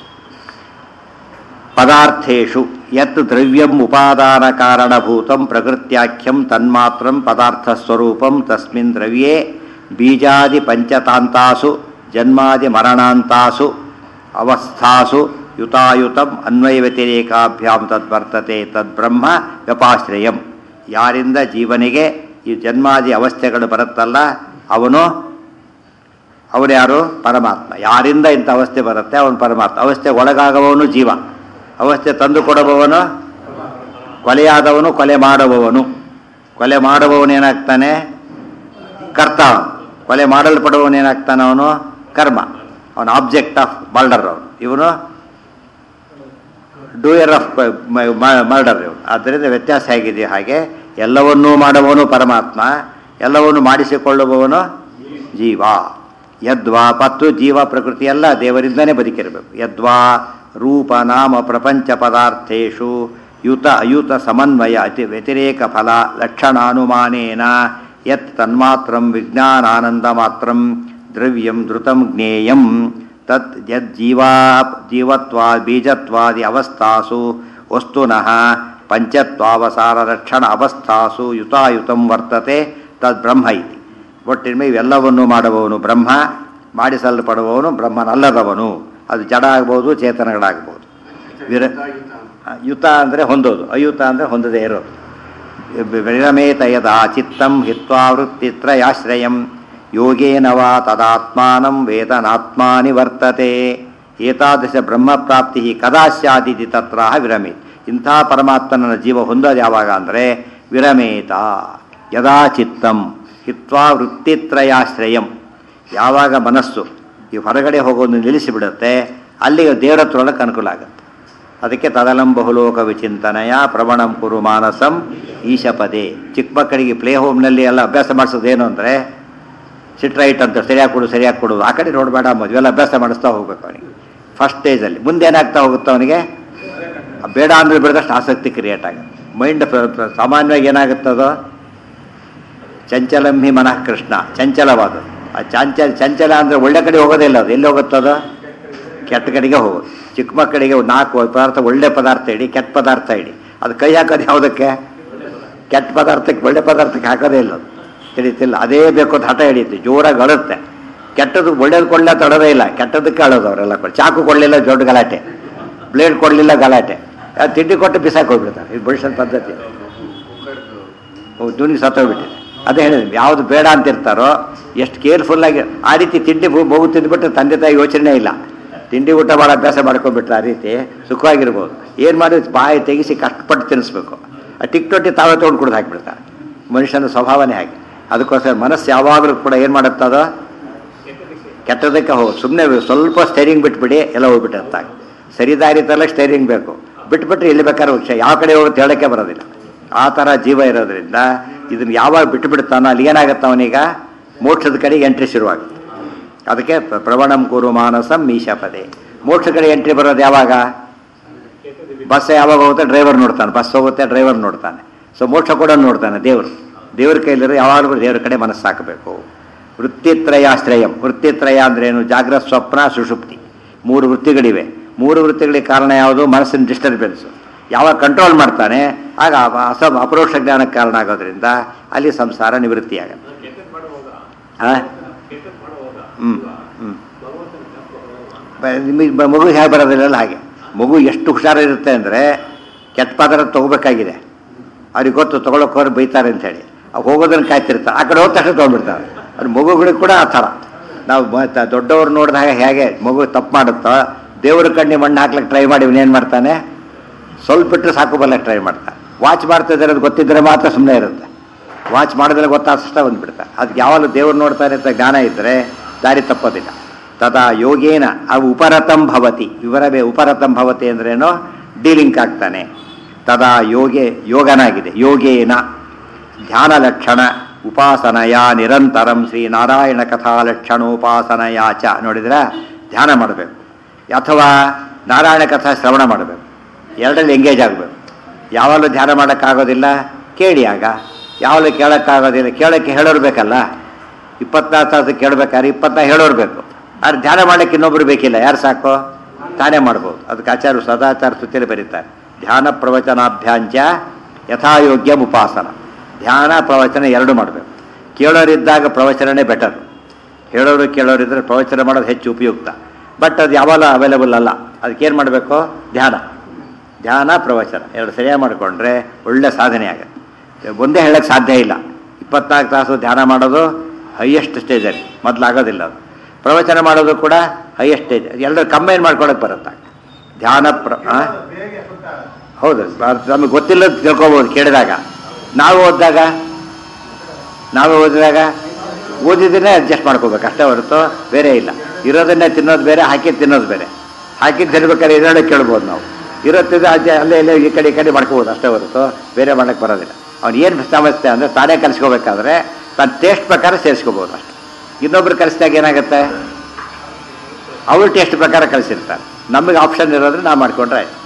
ಪದಾರ್ಥೇಷು ಯತ್ ದ್ರವ್ಯಂ ಉಪಾದಾನ ಕಾರಣಭೂತಂ ಪ್ರಕೃತ್ಯಾಖ್ಯಂ ತನ್ಮಾತ್ರಂ ಪದಾರ್ಥಸ್ವರೂಪಂ ತಸ್ಮಿನ್ ದ್ರವ್ಯೇ ಬೀಜಾದಿ ಪಂಚತಾಂತಾಸು ಜನ್ಮಾದಿ ಮರಣಾಂತಾಸು ಅವಸ್ಥಾಸು ಯುತಾಯುತಂ ಅನ್ವಯ ವ್ಯತಿರೇಕಾಭ್ಯಾಂ ತದ್ವರ್ತತೆ ತದ್ಬ್ರಹ್ಮ ವ್ಯಪಾಶ್ರಯಂ. ಯಾರಿಂದ ಜೀವನಿಗೆ ಈ ಜನ್ಮಾದಿ ಅವಸ್ಥೆಗಳು ಬರುತ್ತಲ್ಲ, ಅವನು ಅವನು ಯಾರು? ಪರಮಾತ್ಮ. ಯಾರಿಂದ ಇಂಥ ಅವಸ್ಥೆ ಬರುತ್ತೆ ಅವನು ಪರಮಾತ್ಮ. ಅವಸ್ಥೆ ಒಳಗಾಗುವವನು ಜೀವ, ಅವಸ್ಥೆ ತಂದು ಕೊಡುವವನು, ಕೊಲೆಯಾದವನು, ಕೊಲೆ ಮಾಡುವವನು. ಕೊಲೆ ಮಾಡುವವನೇನಾಗ್ತಾನೆ? ಕರ್ತ. ಕೊಲೆ ಮಾಡಲ್ಪಡುವವನೇನಾಗ್ತಾನೆ? ಅವನು ಕರ್ಮ. ಅವನು ಆಬ್ಜೆಕ್ಟ್ ಆಫ್ ಮರ್ಡರ್. ಅವನು ಇವನು ಡೂಯರ್ ಆಫ್ ಮರ್ಡರ್. ಇವನು. ಆದ್ದರಿಂದ ವ್ಯತ್ಯಾಸ ಹೇಗಿದೆ ಹಾಗೆ ಎಲ್ಲವನ್ನೂ ಮಾಡುವವನು ಪರಮಾತ್ಮ, ಎಲ್ಲವನ್ನೂ ಮಾಡಿಸಿಕೊಳ್ಳುವವನು ಜೀವ. ಯದ್ವಾ ಪತ್ತು ಜೀವ ಪ್ರಕೃತಿ ಎಲ್ಲ ದೇವರಿಂದನೇ ಬದುಕಿರಬೇಕು. ಯದ್ವಾ ರೂಪ ನಾಮ ಪ್ರಪಂಚ ಪದಾರ್ಥೇಶು ಯುತ ಅಯುತ ಸಮನ್ವಯ ಅತಿ ವ್ಯತಿರೇಕ ಫಲ ಲಕ್ಷಣಾನುಮಾನೇನ ಯತ್ ತನ್ಮಾತ್ರಂ ವಿಜ್ಞಾನಾನಂದ ಮಾತ್ರಂ ದ್ರವ್ಯಂ ಧೃತಂ ಜ್ಞೇಯಂ ತತ್ ಯಜ್ಜೀವಾ ಜೀವತ್ವಾ ಬೀಜತ್ವಾದಿ ಅವಸ್ಥಾಸು ವಸ್ತುನಃ ಪಂಚತ್ವಾವಸಾರ ರಕ್ಷಣ ಅವಸ್ಥಾಸು ಯುತಾಯುತಂ ವರ್ತತೆ ತದ್ ಬ್ರಹ್ಮ ಇತಿ. ಒಟ್ಟಿನ ಇವೆಲ್ಲವನ್ನು ಮಾಡುವವನು ಬ್ರಹ್ಮ, ಮಾಡಿಸಲ್ಪಡುವವನು ಬ್ರಹ್ಮನಲ್ಲದವನು. ಅದು ಜಡ ಆಗ್ಬೋದು, ಚೇತನಗಳಾಗ್ಬೋದು. ವಿರ ಯುತ ಅಂದರೆ ಹೊಂದೋದು, ಅಯುತ ಅಂದರೆ ಹೊಂದದೇ ಇರೋದು. ವಿರಮೇತ ಯದಾ ಚಿತ್ತಂ ಹಿತ್ವಾ ವೃತ್ತಿತ್ರಯಾಶ್ರಯಂ ಯೋಗೇನ ವಾ ತದಾತ್ಮಾನಂ ವೇದನಾತ್ಮಾನಿ ವರ್ತತೆ. ಏತಾದೃಶ ಬ್ರಹ್ಮಪ್ರಾಪ್ತಿ ಕದಾ ಸ್ಯಾದಿತಿ ತತ್ರ ವಿರಮೇತ್. ಇಂಥ ಪರಮಾತ್ಮನ ಜೀವ ಹೊಂದೋದು ಯಾವಾಗ ಅಂದರೆ ವಿರಮೇತ ಯದಾ ಚಿತ್ತಂ ಹಿತ್ವಾ ವೃತ್ತಿತ್ರಯಾಶ್ರಯಂ. ಯಾವಾಗ ಮನಸ್ಸು ಈ ಹೊರಗಡೆ ಹೋಗೋದು ನಿಲ್ಲಿಸಿಬಿಡುತ್ತೆ, ಅಲ್ಲಿಗೆ ದೇವರ ಹತ್ರೊಳಕ್ಕೆ ಅನುಕೂಲ ಆಗುತ್ತೆ. ಅದಕ್ಕೆ ತದಲಂ ಬಹುಲೋಕ ವಿಚಿಂತನಯ ಪ್ರವಣಂ ಕುರು ಮಾನಸಂ ಈಶಪದೇ. ಚಿಕ್ಕ ಮಕ್ಕಳಿಗೆ ಪ್ಲೇ ಹೋಮ್ನಲ್ಲಿ ಎಲ್ಲ ಅಭ್ಯಾಸ ಮಾಡಿಸೋದೇನು ಅಂದರೆ ಸಿಟ್ ರೈಟ್ ಅಂತ ಸರಿಯಾಗಿ ಕೊಡು ಸರಿಯಾಗಿ ಕೊಡೋದು, ಆ ಕಡೆ ನೋಡಬೇಡ ಮದುವೆಲ್ಲ ಅಭ್ಯಾಸ ಮಾಡಿಸ್ತಾ ಹೋಗ್ಬೇಕು ಅವನಿಗೆ ಫಸ್ಟ್ ಸ್ಟೇಜಲ್ಲಿ. ಮುಂದೆ ಏನಾಗ್ತಾ ಹೋಗುತ್ತೆ ಅವನಿಗೆ ಬೇಡ ಅಂದರೆ ಬಿಡದಷ್ಟು ಆಸಕ್ತಿ ಕ್ರಿಯೇಟ್ ಆಗುತ್ತೆ. ಮೈಂಡ್ ಸಾಮಾನ್ಯವಾಗಿ ಏನಾಗುತ್ತದೋ ಚಂಚಲಂ ಹಿ ಮನಃ ಕೃಷ್ಣ, ಚಂಚಲವಾದ. ಆ ಚಂಚಲ ಚಂಚಲ ಅಂದರೆ ಒಳ್ಳೆ ಕಡೆ ಹೋಗೋದೇ ಇಲ್ಲ. ಅದು ಎಲ್ಲಿ ಹೋಗುತ್ತದೋ ಕೆಟ್ಟ ಕಡೆಗೆ ಹೋಗೋದು. ಚಿಕ್ಕ ಮಕ್ಕಳಿಗೆ ನಾಲ್ಕು ಪದಾರ್ಥ ಒಳ್ಳೆ ಪದಾರ್ಥ ಇಡಿ, ಕೆಟ್ಟ ಪದಾರ್ಥ ಇಡಿ, ಅದು ಕೈ ಹಾಕೋದು ಯಾವುದಕ್ಕೆ? ಕೆಟ್ಟ ಪದಾರ್ಥಕ್ಕೆ. ಒಳ್ಳೆ ಪದಾರ್ಥಕ್ಕೆ ಹಾಕೋದೇ ಇಲ್ಲ, ಅದು ತಿಳಿತಿಲ್ಲ. ಅದೇ ಬೇಕು ಅಂತ ಹಠ ಹಿಡಿಯುತ್ತೆ, ಜೋರಾಗಿ ಅಳುತ್ತೆ. ಕೆಟ್ಟದ್ದು ಒಳ್ಳೇದು ಕೊಡಲಿಲ್ಲ ತಡೋದೇ ಇಲ್ಲ, ಕೆಟ್ಟದಕ್ಕೆ ಅಳೋದು ಅವರೆಲ್ಲ. ಕೊಡಿ ಚಾಕು ಕೊಡಲಿಲ್ಲ ದೊಡ್ಡ ಗಲಾಟೆ, ಬ್ಲೇಡ್ ಕೊಡಲಿಲ್ಲ ಗಲಾಟೆ, ತಿಂಡಿ ಕೊಟ್ಟು ಬಿಸಾಕಿ ಹೋಗ್ಬಿಡ್ತಾರೆ. ಇದು ಭವಿಷ್ಯದ ಪದ್ಧತಿ. ದುನಿ ಸತ್ತೋಗ್ಬಿಟ್ಟಿದೆ. ಅದೇ ಹೇಳಿದ್ವಿ, ಯಾವುದು ಬೇಡ ಅಂತಿರ್ತಾರೋ ಎಷ್ಟು ಕೇರ್ಫುಲ್ಲಾಗಿ ಆ ರೀತಿ ತಿಂಡಿ ಮಗು ತಿಂದುಬಿಟ್ಟು ತಂದೆ ತಾಯಿ ಯೋಚನೆ ಇಲ್ಲ. ತಿಂಡಿ ಊಟ ಭಾಳ ಅಭ್ಯಾಸ ಮಾಡ್ಕೊಂಡ್ಬಿಟ್ರೆ ಆ ರೀತಿ ಸುಖವಾಗಿರ್ಬೋದು. ಏನು ಮಾಡಿ ಬಾಯಿ ತೆಗಿಸಿ ಕಷ್ಟಪಟ್ಟು ತಿನ್ನಿಸ್ಬೇಕು. ಆ ಟಿಕ್ಟೊಟ್ಟಿ ತಾವೇ ತೊಗೊಂಡು ಕುಡ್ದು ಹಾಕಿಬಿಡ್ತಾರೆ. ಮನುಷ್ಯನ ಸ್ವಭಾವನೆ ಹಾಗೆ. ಅದಕ್ಕೋಸ್ಕರ ಮನಸ್ಸು ಯಾವಾಗಲೂ ಕೂಡ ಏನು ಮಾಡುತ್ತದೋ ಕೆಟ್ಟದಕ್ಕೆ ಹೋಗಿ ಸುಮ್ಮನೆ ಸ್ವಲ್ಪ ಸ್ಟೈರಿಂಗ್ ಬಿಟ್ಬಿಡಿ, ಎಲ್ಲ ಹೋಗ್ಬಿಟ್ಟಿರ್ತಾಗ. ಸರಿದಾರಿ ತರಲ್ಲ ಸ್ಟೈರಿಂಗ್ ಬೇಕು, ಬಿಟ್ಬಿಟ್ರೆ ಎಲ್ಲಿ ಬೇಕಾದ್ರೆ ವೃಕ್ಷ ಯಾವ ಕಡೆ ಹೋಗುತ್ತೆ ಹೇಳೋಕ್ಕೆ ಬರೋದಿಲ್ಲ. ಆ ಥರ ಜೀವ ಇರೋದ್ರಿಂದ ಇದನ್ನು ಯಾವಾಗ ಬಿಟ್ಟು ಬಿಡ್ತಾನೋ ಅಲ್ಲಿ ಏನಾಗುತ್ತೆ ಅವನೀಗ ಮೋಕ್ಷದ ಕಡೆಗೆ ಎಂಟ್ರಿ ಶುರುವಾಗುತ್ತೆ. ಅದಕ್ಕೆ ಪ್ರವಣಂ ಕುರು ಮಾನಸಂ ಮೀಶಪದೆ. ಮೋಕ್ಷ ಕಡೆ ಎಂಟ್ರಿ ಬರೋದು ಯಾವಾಗ? ಬಸ್ ಯಾವಾಗ ಹೋಗುತ್ತೆ ಡ್ರೈವರ್ ನೋಡ್ತಾನೆ, ಬಸ್ ಹೋಗುತ್ತೆ ಡ್ರೈವರ್ ನೋಡ್ತಾನೆ. ಸೊ ಮೋಕ್ಷ ಕೂಡ ನೋಡ್ತಾನೆ ದೇವರು. ದೇವ್ರ ಕೈಲಿರೋ ಯಾವಾಗಲೂ ದೇವ್ರ ಕಡೆ ಮನಸ್ಸು ಹಾಕಬೇಕು. ವೃತ್ತಿತ್ರಯಾಶ್ರಯಂ. ವೃತ್ತಿತ್ರಯ ಅಂದ್ರೇನು? ಜಾಗ್ರತ್, ಸ್ವಪ್ನ, ಸುಷುಪ್ತಿ. ಮೂರು ವೃತ್ತಿಗಳಿವೆ. ಮೂರು ವೃತ್ತಿಗಳಿಗೆ ಕಾರಣ ಯಾವುದು? ಮನಸ್ಸಿನ ಡಿಸ್ಟರ್ಬೆನ್ಸು. ಯಾವಾಗ ಕಂಟ್ರೋಲ್ ಮಾಡ್ತಾನೆ ಆಗ ಅಸ ಅಪರೋಕ್ಷ ಜ್ಞಾನಕ್ಕೆ ಕಾರಣ ಆಗೋದ್ರಿಂದ ಅಲ್ಲಿ ಸಂಸಾರ ನಿವೃತ್ತಿಯಾಗತ್ತೆ. ಹಾಂ ಹ್ಞೂ ಹ್ಞೂ ನಿಮಗೆ ಮಗು ಹೇಗೆ ಬರೋದಿಲ್ಲ ಹಾಗೆ. ಮಗು ಎಷ್ಟು ಹುಷಾರಿರುತ್ತೆ ಅಂದರೆ ಕೆಟ್ಟ ಪದಾರ್ಥ ತೊಗೋಬೇಕಾಗಿದೆ, ಅವ್ರಿಗೆ ಗೊತ್ತು ತೊಗೊಳಕ್ಕೋರು ಬೈತಾರೆ ಅಂಥೇಳಿ ಹೋಗೋದನ್ನು ಕಾಯ್ತಿರ್ತಾರೆ. ಆ ಕಡೆ ಹೋದ ತಕ್ಷಣ ತೊಗೊಂಡ್ಬಿಡ್ತಾರೆ. ಅದು ಮಗುಗಳಿಗೆ ಕೂಡ ಆ ಥರ. ನಾವು ದೊಡ್ಡವ್ರು ನೋಡಿದಾಗ ಹೇಗೆ ಮಗು ತಪ್ಪು ಮಾಡುತ್ತೋ ದೇವ್ರ ಕಣ್ಣಿ ಮಣ್ಣು ಹಾಕ್ಲಿಕ್ಕೆ ಟ್ರೈ ಮಾಡಿ ಇವನೇನು ಮಾಡ್ತಾನೆ, ಸ್ವಲ್ಪ ಬಿಟ್ಟರೆ ಸಾಕು ಬರ್ಲಿಕ್ಕೆ ಟ್ರೈ ಮಾಡ್ತಾನೆ. ವಾಚ್ ಮಾಡ್ತಿದ್ದಾರೆ ಅದು ಗೊತ್ತಿದ್ದರೆ ಮಾತ್ರ ಸುಮ್ಮನೆ ಇರುತ್ತೆ. ವಾಚ್ ಮಾಡಿದ್ರೆ ಗೊತ್ತಾದಷ್ಟ ಬಂದುಬಿಡ್ತಾರೆ. ಅದಕ್ಕೆ ಯಾವಾಗಲೂ ದೇವ್ರು ನೋಡ್ತಾನೆ ಅಂತ ಜ್ಞಾನ ಇದ್ದರೆ ದಾರಿ ತಪ್ಪೋದಿಲ್ಲ. ತದಾ ಯೋಗೇನ ಅವು ಉಪರತಂ ಭವತಿ. ವಿವರವೇ ಉಪರತಂ ಭವತಿ ಅಂದ್ರೇನೋ ಡೀಲಿಂಕ್ ಆಗ್ತಾನೆ. ತದಾ ಯೋಗೆ ಯೋಗನಾಗಿದೆ. ಯೋಗೇನ ಧ್ಯಾನ ಲಕ್ಷಣ ಉಪಾಸನಯ ನಿರಂತರಂ ಶ್ರೀ ನಾರಾಯಣ ಕಥಾ ಲಕ್ಷಣೋಪಾಸನಯ ಚ. ನೋಡಿದ್ರೆ ಧ್ಯಾನ ಮಾಡಬೇಕು ಅಥವಾ ನಾರಾಯಣ ಕಥಾ ಶ್ರವಣ ಮಾಡಬೇಕು. ಎರಡರಲ್ಲಿ ಎಂಗೇಜ್ ಆಗಬೇಕು. ಯಾವಾಗಲೂ ಧ್ಯಾನ ಮಾಡೋಕ್ಕಾಗೋದಿಲ್ಲ, ಕೇಳಿ. ಆಗ ಯಾವಾಗಲೂ ಕೇಳೋಕ್ಕಾಗೋದಿಲ್ಲ, ಕೇಳೋಕ್ಕೆ ಹೇಳೋರು ಬೇಕಲ್ಲ. ಇಪ್ಪತ್ನಾಲ್ಕು ತಾಸು ಕೇಳಬೇಕಾದ್ರೆ ಇಪ್ಪತ್ನಾಲ್ಕು ಹೇಳೋರು ಬೇಕು. ಆದ್ರೆ ಧ್ಯಾನ ಮಾಡೋಕ್ಕೆ ಇನ್ನೊಬ್ಬರು ಬೇಕಿಲ್ಲ. ಯಾರು ಸಾಕು? ತಾನೇ ಮಾಡ್ಬೋದು. ಅದಕ್ಕೆ ಆಚಾರ್ಯರು ಸದಾಚಾರ ಸ್ತುತಿಯಲ್ಲಿ ಬರೀತಾರೆ, ಧ್ಯಾನ ಪ್ರವಚನಾಭ್ಯಾಂಚ ಯಥಾಯೋಗ್ಯ ಉಪಾಸನ. ಧ್ಯಾನ ಪ್ರವಚನ ಎರಡು ಮಾಡಬೇಕು. ಕೇಳೋರಿದ್ದಾಗ ಪ್ರವಚನನೇ ಬೆಟರ್. ಹೇಳೋರು ಕೇಳೋರಿದ್ದರೆ ಪ್ರವಚನ ಮಾಡೋದು ಹೆಚ್ಚು ಉಪಯುಕ್ತ. ಬಟ್ ಅದು ಯಾವಾಗ ಅವೈಲೇಬಲ್ ಅಲ್ಲ. ಅದಕ್ಕೇನು ಮಾಡಬೇಕು? ಧ್ಯಾನ ಧ್ಯಾನ ಪ್ರವಚನ ಎರಡು ಸರಿಯಾಗಿ ಮಾಡಿಕೊಂಡ್ರೆ ಒಳ್ಳೆ ಸಾಧನೆ ಆಗುತ್ತೆ. ಒಂದೇ ಹೇಳೋಕ್ಕೆ ಸಾಧ್ಯ ಇಲ್ಲ. ಇಪ್ಪತ್ನಾಲ್ಕು ತಾಸು ಧ್ಯಾನ ಮಾಡೋದು ಹೈಯೆಸ್ಟ್ ಸ್ಟೇಜಲ್ಲಿ, ಮೊದಲಾಗೋದಿಲ್ಲ. ಅದು ಪ್ರವಚನ ಮಾಡೋದು ಕೂಡ ಹೈಯೆಸ್ಟ್ ಸ್ಟೇಜ್. ಎಲ್ಲರೂ ಕಂಬೈನ್ ಮಾಡ್ಕೊಳಕ್ಕೆ ಬರುತ್ತೆ ಧ್ಯಾನ ಪ್ರ ಹೌದು. ನಮಗೆ ಗೊತ್ತಿಲ್ಲ ತಿಳ್ಕೊಬೋದು ಕೇಳಿದಾಗ. ನಾವು ಓದಿದಾಗ ನಾವೇ ಓದಿದಾಗ ಓದಿದ್ದನ್ನೇ ಅಡ್ಜಸ್ಟ್ ಮಾಡ್ಕೋಬೇಕು ಅಷ್ಟೇ ಹೊರತು ಬೇರೆ ಇಲ್ಲ. ಇರೋದನ್ನೇ ತಿನ್ನೋದು ಬೇರೆ, ಹಾಕಿ ತಿನ್ನೋದು ಬೇರೆ. ಹಾಕಿದ್ದು ತಿನ್ಬೇಕಾದ್ರೆ ಇದರೊಳಗೆ ಕೇಳ್ಬೋದು ನಾವು. ಇರುತ್ತಿದ್ದ ಅಜ್ಜ ಅಲ್ಲೇ ಇಲ್ಲೇ ಈ ಕಡೆ ಈ ಕಡೆ ಮಾಡ್ಕೋಬೋದು ಅಷ್ಟೇ ಹೊರತು ಬೇರೆ ಮಾಡೋಕ್ಕೆ ಬರೋದಿಲ್ಲ. ಅವ್ನು ಏನು ಸಮಸ್ಯೆ ಅಂದರೆ ತಾನೇ ಕಲಿಸ್ಕೋಬೇಕಾದ್ರೆ ತನ್ನ ಟೇಸ್ಟ್ ಪ್ರಕಾರ ಸೇರಿಸ್ಕೋಬೋದು ಅಷ್ಟೆ. ಇನ್ನೊಬ್ರು ಕಲಿಸಿದಾಗ ಏನಾಗುತ್ತೆ, ಅವ್ರ ಟೇಸ್ಟ್ ಪ್ರಕಾರ ಕಲಿಸಿರ್ತಾರೆ. ನಮಗೆ ಆಪ್ಷನ್ ಇರೋದ್ರೆ ನಾವು ಮಾಡಿಕೊಂಡ್ರೆ ಆಯ್ತು.